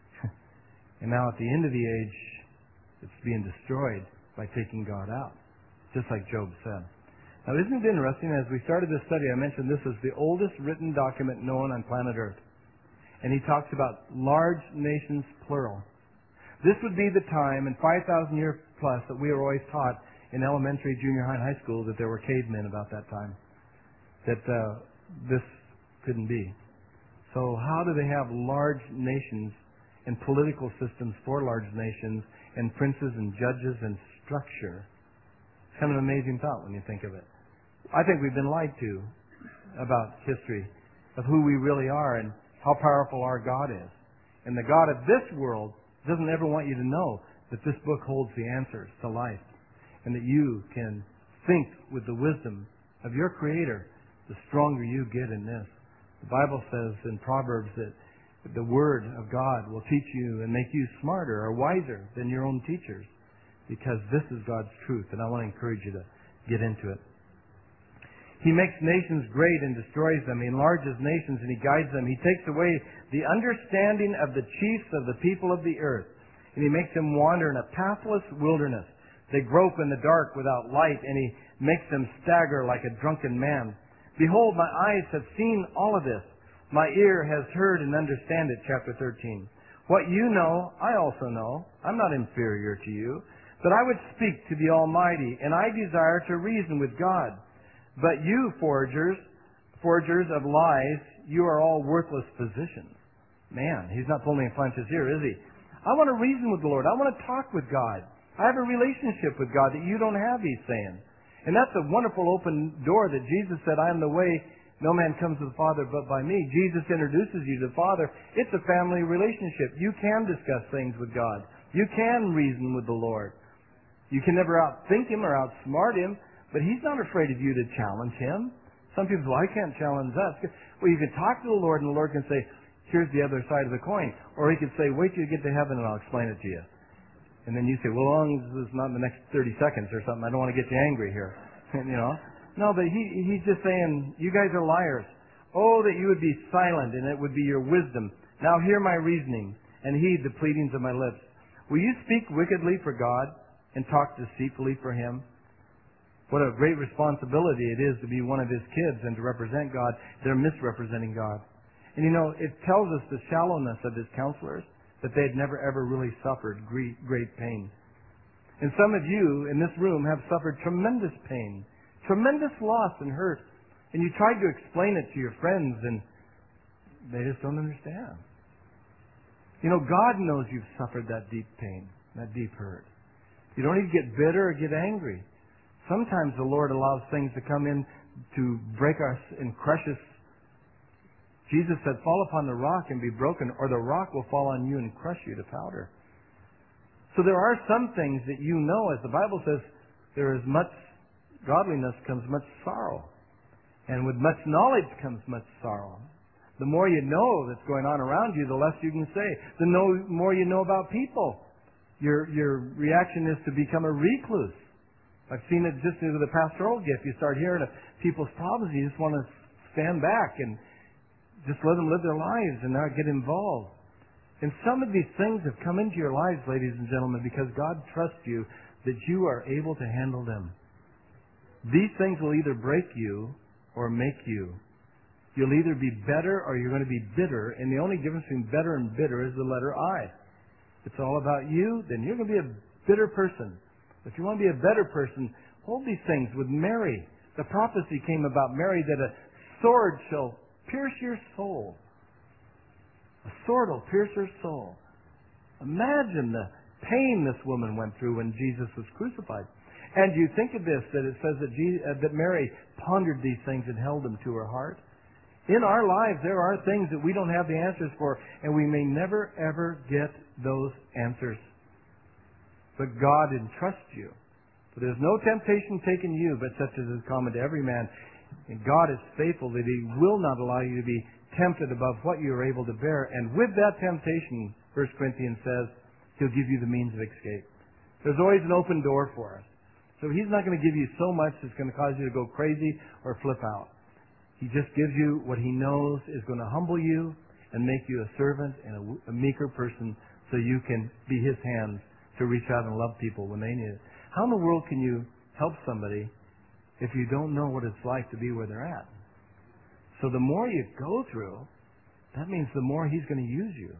And now at the end of the age, it's being destroyed by taking God out, just like Job said. Now, isn't it interesting? As we started this study, I mentioned this is the oldest written document known on planet Earth. And he talks about large nations, plural. This would be the time in five thousand years plus that we were always taught in elementary, junior high, and high school that there were cavemen about that time. That uh, this couldn't be. So how do they have large nations and political systems for large nations and princes and judges and structure? It's kind of an amazing thought when you think of it. I think we've been lied to about history, of who we really are and how powerful our God is. And the God of this world doesn't ever want you to know that this book holds the answers to life and that you can think with the wisdom of your Creator the stronger you get in this. The Bible says in Proverbs that the Word of God will teach you and make you smarter or wiser than your own teachers, because this is God's truth, and I want to encourage you to get into it. He makes nations great and destroys them. He enlarges nations and He guides them. He takes away the understanding of the chiefs of the people of the earth, and He makes them wander in a pathless wilderness. They grope in the dark without light, and He makes them stagger like a drunken man. Behold, my eyes have seen all of this. My ear has heard and understand it, chapter thirteen. What you know, I also know. I'm not inferior to you. But I would speak to the Almighty, and I desire to reason with God. But you, forgers, forgers of lies, you are all worthless physicians. Man, He's not pulling any punches here, is He? I want to reason with the Lord. I want to talk with God. I have a relationship with God that you don't have, He's saying. And that's a wonderful open door that Jesus said, I am the way. No man comes to the Father but by me. Jesus introduces you to the Father. It's a family relationship. You can discuss things with God. You can reason with the Lord. You can never outthink Him or outsmart Him, but He's not afraid of you to challenge Him. Some people say, well, I can't challenge that. Well, you can talk to the Lord, and the Lord can say, here's the other side of the coin. Or He could say, wait till you get to heaven and I'll explain it to you. And then you say, well, as long as it's not in the next thirty seconds or something, I don't want to get you angry here. you know? No, but he, he's just saying, you guys are liars. Oh, that you would be silent, and it would be your wisdom. Now hear my reasoning, and heed the pleadings of my lips. Will you speak wickedly for God, and talk deceitfully for Him? What a great responsibility it is to be one of His kids and to represent God. They're misrepresenting God. And you know, it tells us the shallowness of His counselors, that they had never ever really suffered great, great pain. And some of you in this room have suffered tremendous pain, tremendous loss and hurt. And you tried to explain it to your friends, and they just don't understand. You know, God knows you've suffered that deep pain, that deep hurt. You don't need to get bitter or get angry. Sometimes the Lord allows things to come in to break us and crush us. Jesus said, fall upon the rock and be broken, or the rock will fall on you and crush you to powder. So there are some things that you know, as the Bible says, there is much godliness comes much sorrow. And with much knowledge comes much sorrow. The more you know that's going on around you, the less you can say. The no, more you know about people. Your, your reaction is to become a recluse. I've seen it just into the pastoral gift. You start hearing of people's problems, you just want to stand back and just let them live their lives and not get involved. And some of these things have come into your lives, ladies and gentlemen, because God trusts you that you are able to handle them. These things will either break you or make you. You'll either be better or you're going to be bitter, and the only difference between better and bitter is the letter I. If it's all about you, then you're going to be a bitter person. If you want to be a better person, hold these things with Mary. The prophecy came about Mary that a sword shall pierce your soul. A sword will pierce her soul. Imagine the pain this woman went through when Jesus was crucified. And you think of this, that it says that, Jesus, uh, that Mary pondered these things and held them to her heart. In our lives, there are things that we don't have the answers for, and we may never, ever get those answers. But God entrusts you. For there's no temptation taken you, but such as is common to every man. And God is faithful that He will not allow you to be tempted above what you are able to bear. And with that temptation, First Corinthians says, He'll give you the means of escape. There's always an open door for us. So He's not going to give you so much that's going to cause you to go crazy or flip out. He just gives you what He knows is going to humble you and make you a servant and a, a meeker person so you can be His hands to reach out and love people when they need it. How in the world can you help somebody if you don't know what it's like to be where they're at? So the more you go through, that means the more He's going to use you.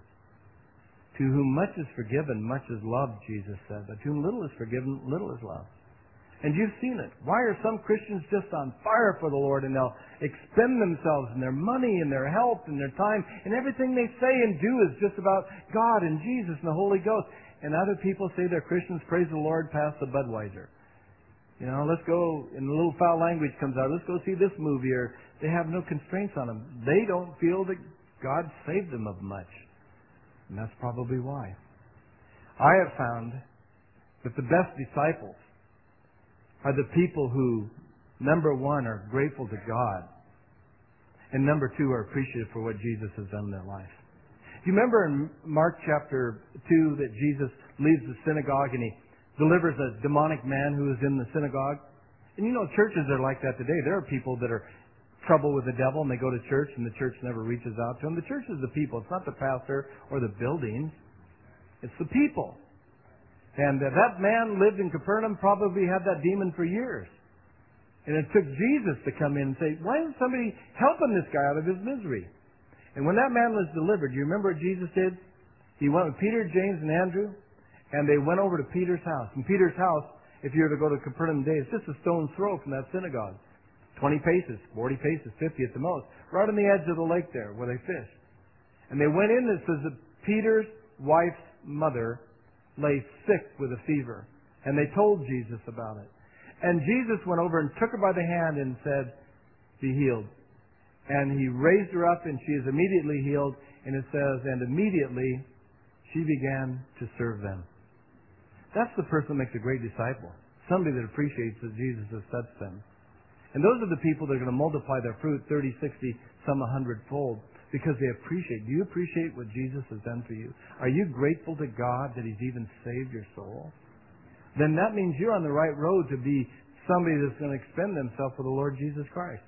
To whom much is forgiven, much is loved, Jesus said. But to whom little is forgiven, little is loved. And you've seen it. Why are some Christians just on fire for the Lord, and they'll expend themselves and their money and their health and their time, and everything they say and do is just about God and Jesus and the Holy Ghost. And other people say they're Christians, praise the Lord, past the Budweiser. You know, let's go, and a little foul language comes out, let's go see this movie, or they have no constraints on them. They don't feel that God saved them of much. And that's probably why. I have found that the best disciples are the people who, number one, are grateful to God, and number two, are appreciative for what Jesus has done in their life. Do you remember in Mark chapter two that Jesus leaves the synagogue and He delivers a demonic man who is in the synagogue? And you know, churches are like that today. There are people that are trouble with the devil and they go to church and the church never reaches out to them. The church is the people. It's not the pastor or the buildings. It's the people. And uh, that man lived in Capernaum, probably had that demon for years. And it took Jesus to come in and say, why isn't somebody helping this guy out of his misery? And when that man was delivered, you remember what Jesus did? He went with Peter, James, and Andrew, and they went over to Peter's house. And Peter's house, if you were to go to Capernaum today, is just a stone's throw from that synagogue. twenty paces, forty paces, fifty at the most. Right on the edge of the lake there where they fished. And they went in and it says that Peter's wife's mother lay sick with a fever. And they told Jesus about it. And Jesus went over and took her by the hand and said, be healed. And He raised her up and she is immediately healed. And it says, and immediately she began to serve them. That's the person that makes a great disciple. Somebody that appreciates that Jesus has touched them. And those are the people that are going to multiply their fruit thirty, sixty, some a hundredfold because they appreciate. Do you appreciate what Jesus has done for you? Are you grateful to God that He's even saved your soul? Then that means you're on the right road to be somebody that's going to expend themselves for the Lord Jesus Christ.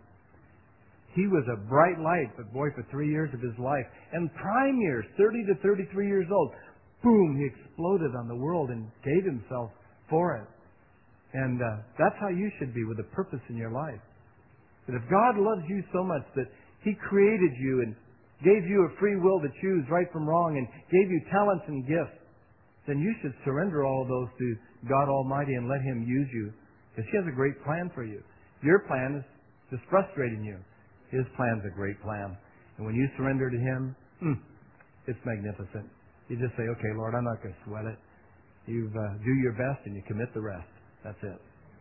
He was a bright light, but boy, for three years of his life, and prime years, thirty to thirty-three years old, boom, he exploded on the world and gave himself for it. And uh, that's how you should be, with a purpose in your life. That if God loves you so much that He created you and gave you a free will to choose right from wrong and gave you talents and gifts, then you should surrender all of those to God Almighty and let Him use you. Because He has a great plan for you. Your plan is just frustrating you. His plan's a great plan. And when you surrender to Him, mm, it's magnificent. You just say, okay, Lord, I'm not going to sweat it. You uh, do your best and you commit the rest. That's it.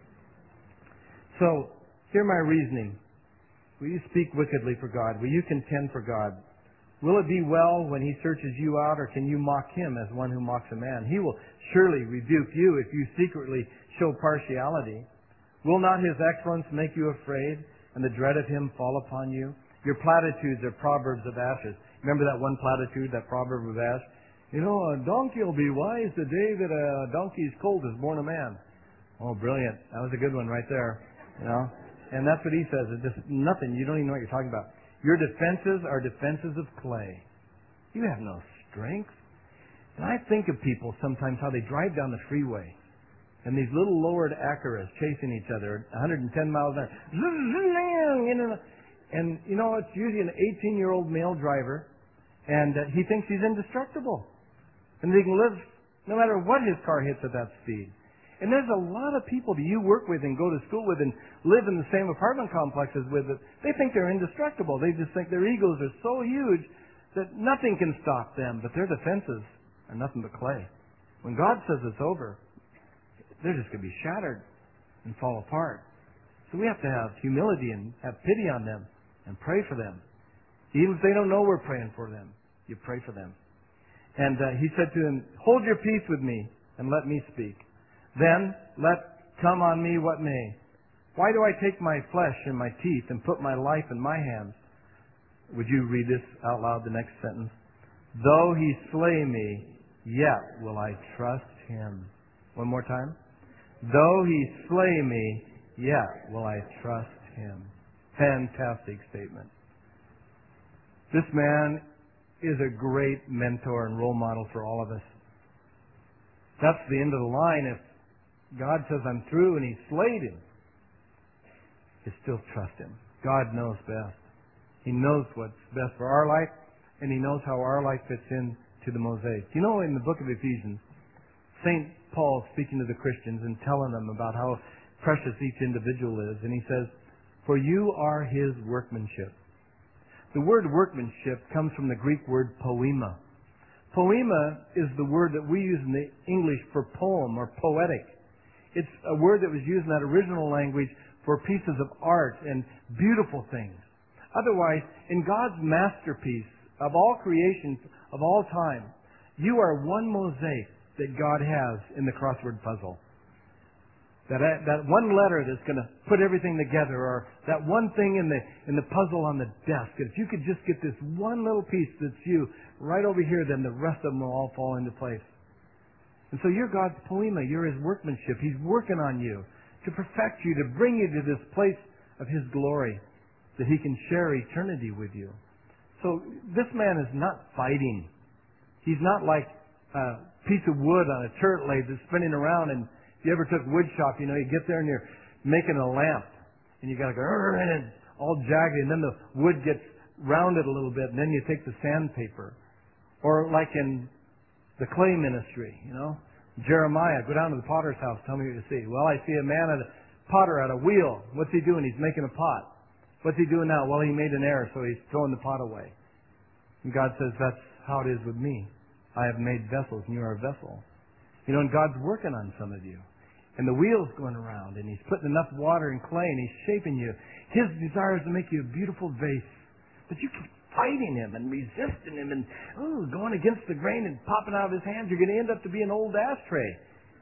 So, hear my reasoning. Will you speak wickedly for God? Will you contend for God? Will it be well when He searches you out, or can you mock Him as one who mocks a man? He will surely rebuke you if you secretly show partiality. Will not His excellence make you afraid, and the dread of Him fall upon you? Your platitudes are proverbs of ashes. Remember that one platitude, that proverb of ash? You know, a donkey will be wise the day that a donkey's colt is born a man. Oh, brilliant. That was a good one right there. You know? And that's what he says. It's just nothing. You don't even know what you're talking about. Your defenses are defenses of clay. You have no strength. And I think of people sometimes how they drive down the freeway and these little lowered Acuras chasing each other at one hundred ten miles an hour. And, you know, it's usually an eighteen-year-old male driver, and uh, he thinks he's indestructible. And he can live no matter what his car hits at that speed. And there's a lot of people that you work with and go to school with and live in the same apartment complexes with that they think they're indestructible. They just think their egos are so huge that nothing can stop them, but their defenses are nothing but clay. When God says it's over, they're just going to be shattered and fall apart. So we have to have humility and have pity on them and pray for them. Even if they don't know we're praying for them, you pray for them. And uh, he said to them, hold your peace with me and let me speak. Then let come on me what may. Why do I take my flesh in my teeth and put my life in my hands? Would you read this out loud, the next sentence? Though he slay me, yet will I trust him. One more time. Though he slay me, yet will I trust him. Fantastic statement. This man is a great mentor and role model for all of us. That's the end of the line. If God says I'm through and he slayed him, you still trust him. God knows best. He knows what's best for our life, and he knows how our life fits in to the mosaic. You know, in the book of Ephesians, Saint Paul speaking to the Christians and telling them about how precious each individual is, and he says, for you are his workmanship. The word workmanship comes from the Greek word poema. Poema is the word that we use in the English for poem or poetic. It's a word that was used in that original language for pieces of art and beautiful things. Otherwise, in God's masterpiece of all creation, of all time, you are one mosaic that God has in the crossword puzzle. That, that one letter that's going to put everything together, or that one thing in the, in the puzzle on the desk. If you could just get this one little piece that's you right over here, then the rest of them will all fall into place. And so you're God's poema. You're his workmanship. He's working on you to perfect you, to bring you to this place of his glory, that he can share eternity with you. So this man is not fighting. He's not like a piece of wood on a turret lathe that's spinning around. And if you ever took wood shop, you know, you get there and you're making a lamp, and you got to go, and it's all jagged, and then the wood gets rounded a little bit, and then you take the sandpaper. Or like in the clay ministry, you know, Jeremiah, go down to the potter's house, tell me what you see. Well, I see a man at a potter at a wheel. What's he doing? He's making a pot. What's he doing now? Well, he made an error, so he's throwing the pot away. And God says, that's how it is with me. I have made vessels, and you are a vessel. You know, and God's working on some of you. And the wheel's going around, and he's putting enough water and clay, and he's shaping you. His desire is to make you a beautiful vase. But you keep fighting him and resisting him and oh, going against the grain and popping out of his hands. You're going to end up to be an old ashtray.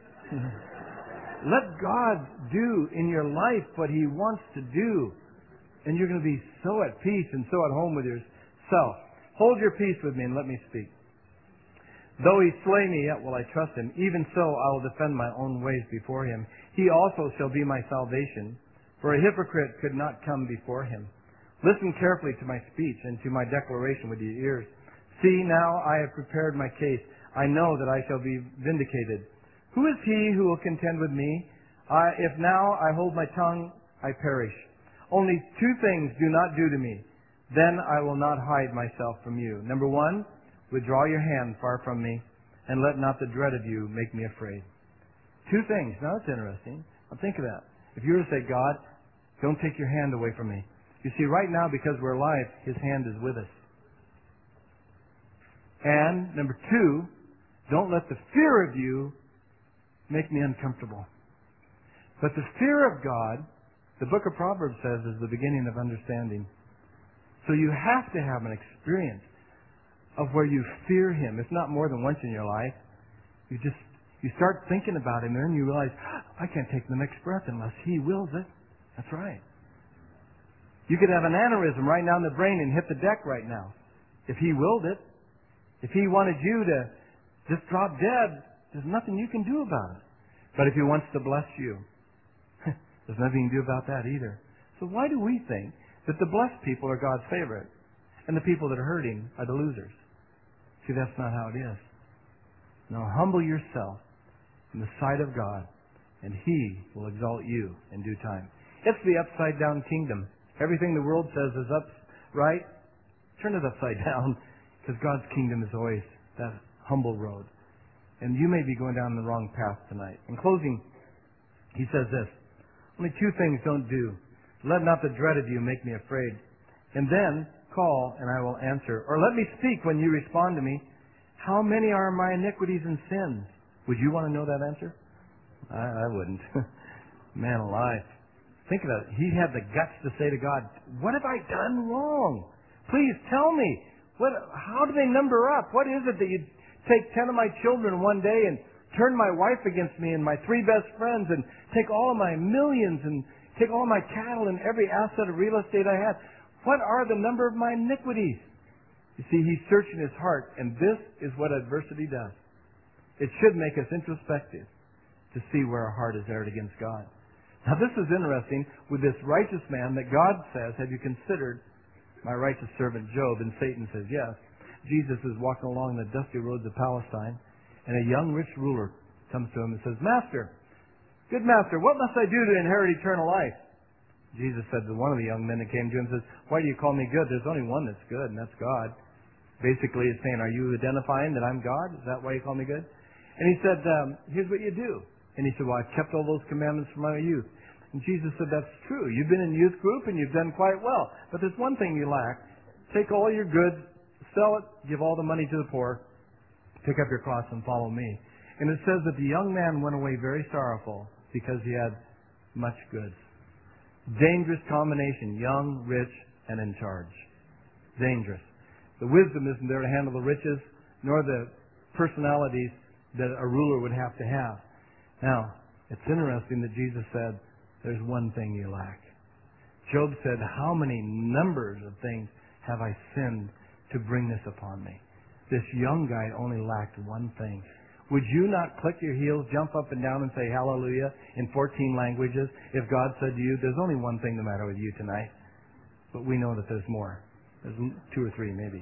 Let God do in your life what he wants to do. And you're going to be so at peace and so at home with yourself. Hold your peace with me and let me speak. Though he slay me, yet will I trust him. Even so, I will defend my own ways before him. He also shall be my salvation. For a hypocrite could not come before him. Listen carefully to my speech and to my declaration with your ears. See, now I have prepared my case. I know that I shall be vindicated. Who is he who will contend with me? I, if now I hold my tongue, I perish. Only two things do not do to me. Then I will not hide myself from you. Number one, withdraw your hand far from me, and let not the dread of you make me afraid. Two things. Now that's interesting. Now think of that. If you were to say, God, don't take your hand away from me. You see, right now, because we're alive, his hand is with us. And number two, don't let the fear of you make me uncomfortable. But the fear of God, the book of Proverbs says, is the beginning of understanding. So you have to have an experience of where you fear him. It's not more than once in your life. You just, you start thinking about him, and then you realize, I can't take the next breath unless he wills it. That's right. You could have an aneurysm right now in the brain and hit the deck right now. If he willed it, if he wanted you to just drop dead, there's nothing you can do about it. But if he wants to bless you, there's nothing you can do about that either. So why do we think that the blessed people are God's favorite and the people that are hurting are the losers? See, that's not how it is. Now humble yourself in the sight of God, and he will exalt you in due time. It's the upside down kingdom. Everything the world says is up, right? Turn it upside down, because God's kingdom is always that humble road. And you may be going down the wrong path tonight. In closing,
He says this, only two things don't do. Let not the dread of you make me afraid. And then call, and I will answer. Or let me speak when you respond to me. How many are my iniquities and sins? Would you want to know that answer? I, I wouldn't. Man alive. Think about it. He had the guts to say to God, what have I done wrong? Please tell me. What? How do they number up? What is it that you take ten of my children one day and turn my wife against me and my three best friends and take all of my millions and take all my cattle and every asset of real estate I had? What are the number of my iniquities? You see, he's searching his heart, and this is what adversity does. It should make us introspective to see where our heart is erred against God. Now, this is interesting with this righteous man that God says, have you considered my righteous servant Job? And Satan says, yes. Jesus is walking along the dusty roads of Palestine, and a young rich ruler comes to him and says, Master, good master, what must I do to inherit eternal life? Jesus said to one of the young men that came to him, says, why do you call me good? There's only one that's good, and that's God. Basically, it's saying, are you identifying that I'm God? Is that why you call me good? And he said, um, here's what you do. And he said, well, I've kept all those commandments from my youth. And Jesus said, that's true. You've been in youth group and you've done quite well. But there's one thing you lack. Take all your goods, sell it, give all the money to the poor, pick up your cross and follow me. And it says that the young man went away very sorrowful because he had much goods. Dangerous combination, young, rich, and in charge. Dangerous. The wisdom isn't there to handle the riches, nor the personalities that a ruler would have to have. Now, it's interesting that Jesus said, there's one thing you lack. Job said, how many numbers of things have I sinned to bring this upon me? This young guy only lacked one thing. Would you not click your heels, jump up and down and say hallelujah in fourteen languages if God said to you, there's only one thing the matter with you tonight? But we know that there's more. There's two or three maybe.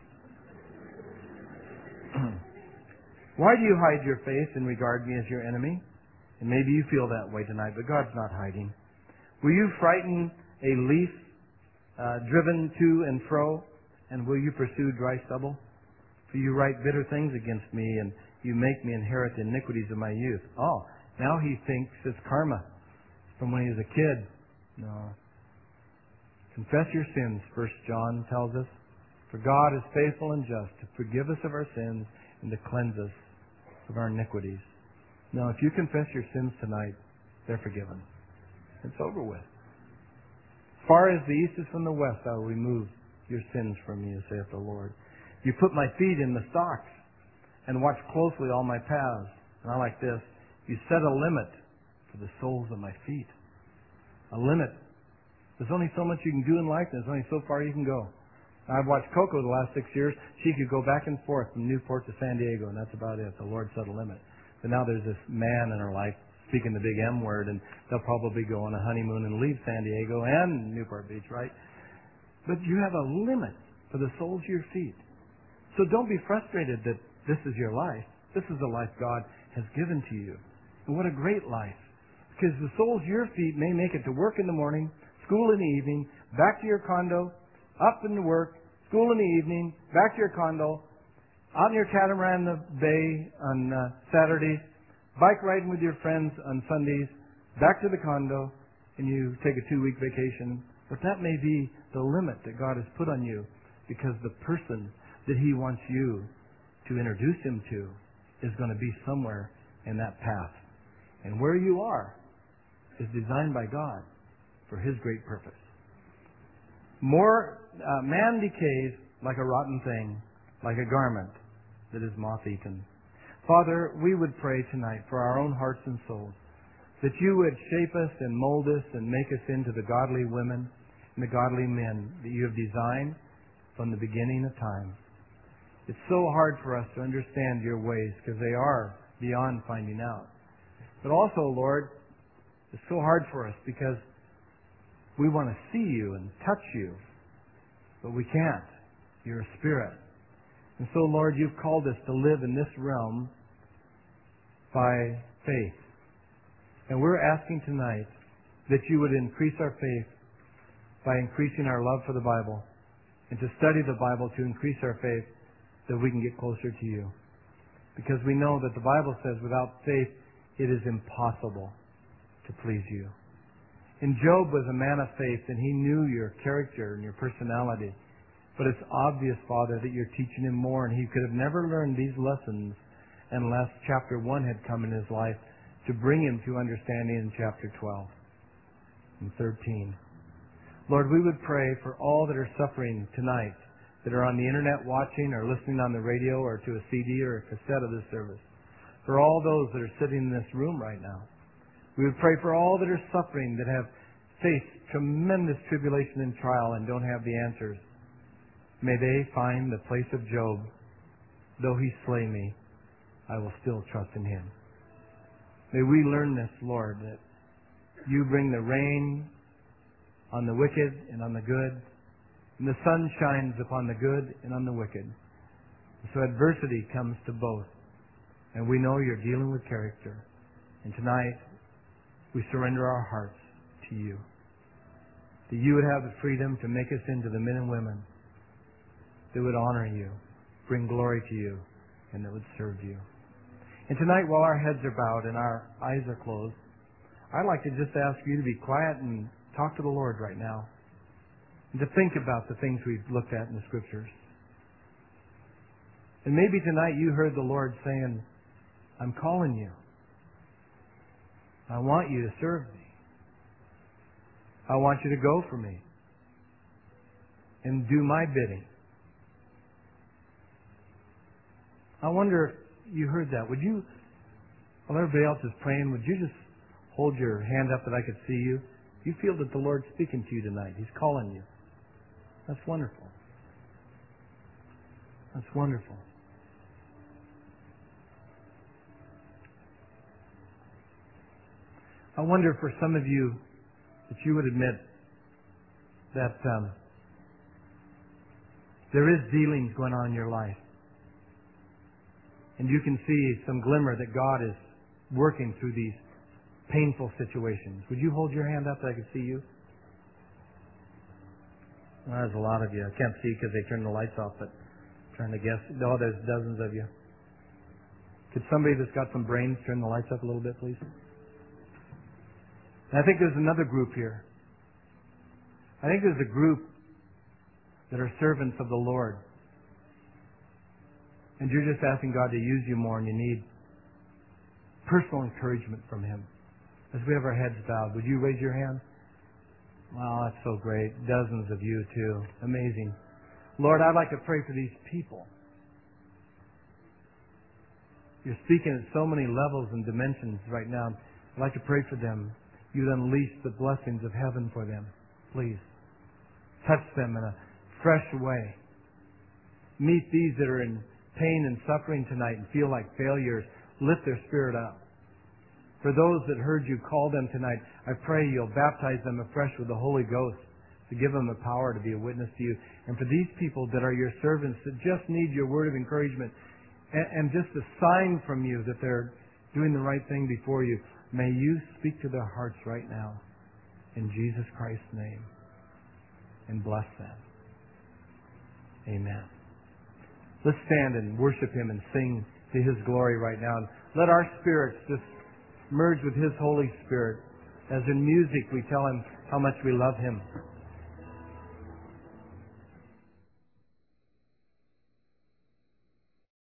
Why do you hide your face and regard me as your enemy? And maybe you feel that way tonight, but God's not hiding. Will you frighten a leaf uh, driven to and fro? And will you pursue dry stubble? For you write bitter things against me, and you make me inherit the iniquities of my youth. Oh, now he thinks it's karma from when he was a kid. No. Confess your sins, First John tells us. For God is faithful and just to forgive us of our sins and to cleanse us of our iniquities. Now, if you confess your sins tonight, they're forgiven. It's over with. As far as the east is from the west, I will remove your sins from you, saith the Lord. You put my feet in the stocks and watch closely all my paths. And I like this. You set a limit for the soles of my feet. A limit. There's only so much you can do in life, and there's only so far you can go. I've watched Coco the last six years. She could go back and forth from Newport to San Diego, and that's about it. The Lord set a limit. But now there's this man in her life speaking the big M word, and they'll probably go on a honeymoon and leave San Diego and Newport Beach, right? But you have a limit for the soles of your feet. So don't be frustrated that this is your life. This is the life God has given to you. And what a great life. Because the soles of your feet may make it to work in the morning, school in the evening, back to your condo, up into work, school in the evening, back to your condo, out in your catamaran in the bay on uh, Saturdays, bike riding with your friends on Sundays, back to the condo, and you take a two-week vacation. But that may be the limit that God has put on you because the person that He wants you to introduce Him to is going to be somewhere in that path. And where you are is designed by God for His great purpose. More uh, man decays like a rotten thing, like a garment that is moth-eaten. Father, we would pray tonight for our own hearts and souls, that you would shape us and mold us and make us into the godly women and the godly men that you have designed from the beginning of time. It's so hard for us to understand your ways because they are beyond finding out. But also, Lord, it's so hard for us because we want to see you and touch you, but we can't. You're a spirit. And so, Lord, you've called us to live in this realm by faith. And we're asking tonight that you would increase our faith by increasing our love for the Bible and to study the Bible to increase our faith that we can get closer to you. Because we know that the Bible says without faith it is impossible to please you. And Job was a man of faith, and he knew your character and your personality. But it's obvious, Father, that you're teaching him more, and he could have never learned these lessons unless chapter one had come in his life to bring him to understanding in chapter twelve and thirteen. Lord, we would pray for all that are suffering tonight, that are on the internet watching or listening on the radio or to a C D or a cassette of this service. For all those that are sitting in this room right now. We would pray for all that are suffering, that have faced tremendous tribulation and trial and don't have the answers. May they find the place of Job. Though he slay me, I will still trust in him. May we learn this, Lord, that you bring the rain on the wicked and on the good, and the sun shines upon the good and on the wicked. So adversity comes to both. And we know you're dealing with character. And tonight, we surrender our hearts to you. That you would have the freedom to make us into the men and women that would honor you, bring glory to you, and that would serve you. And tonight, while our heads are bowed and our eyes are closed, I'd like to just ask you to be quiet and talk to the Lord right now. And to think about the things we've looked at in the Scriptures. And maybe tonight you heard the Lord saying, I'm calling you. I want you to serve me. I want you to go for me and do my bidding. I wonder if you heard that. Would you, while everybody else is praying, would you just hold your hand up that I could see you? You feel that the Lord's speaking to you tonight. He's calling you. That's wonderful. That's wonderful. I wonder for some of you that you would admit that um, there is dealings going on in your life. And you can see some glimmer that God is working through these painful situations. Would you hold your hand up so I could see you? Well, there's a lot of you. I can't see because they turned the lights off, but I'm trying to guess. Oh, there's dozens of you. Could somebody that's got some brains turn the lights up a little bit, please? And I think there's another group here. I think there's a group that are servants of the Lord. And you're just asking God to use you more, and you need personal encouragement from Him. As we have our heads bowed, would you raise your hand? Wow, that's so great. Dozens of you, too. Amazing. Lord, I'd like to pray for these people. You're speaking at so many levels and dimensions right now. I'd like to pray for them. You'd unleash the blessings of heaven for them. Please. Touch them in a fresh way. Meet these that are in pain and suffering tonight and feel like failures. Lift their spirit up. For those that heard you call them tonight, I pray you'll baptize them afresh with the Holy Ghost to give them the power to be a witness to you. And for these people that are your servants that just need your word of encouragement and, and just a sign from you that they're doing the right thing before you, may you speak to their hearts right now in Jesus Christ's name and bless them. Amen. Let's stand and worship Him and sing to His glory right now. And let our spirits just merge with His Holy Spirit. As in music we tell Him how much we love Him.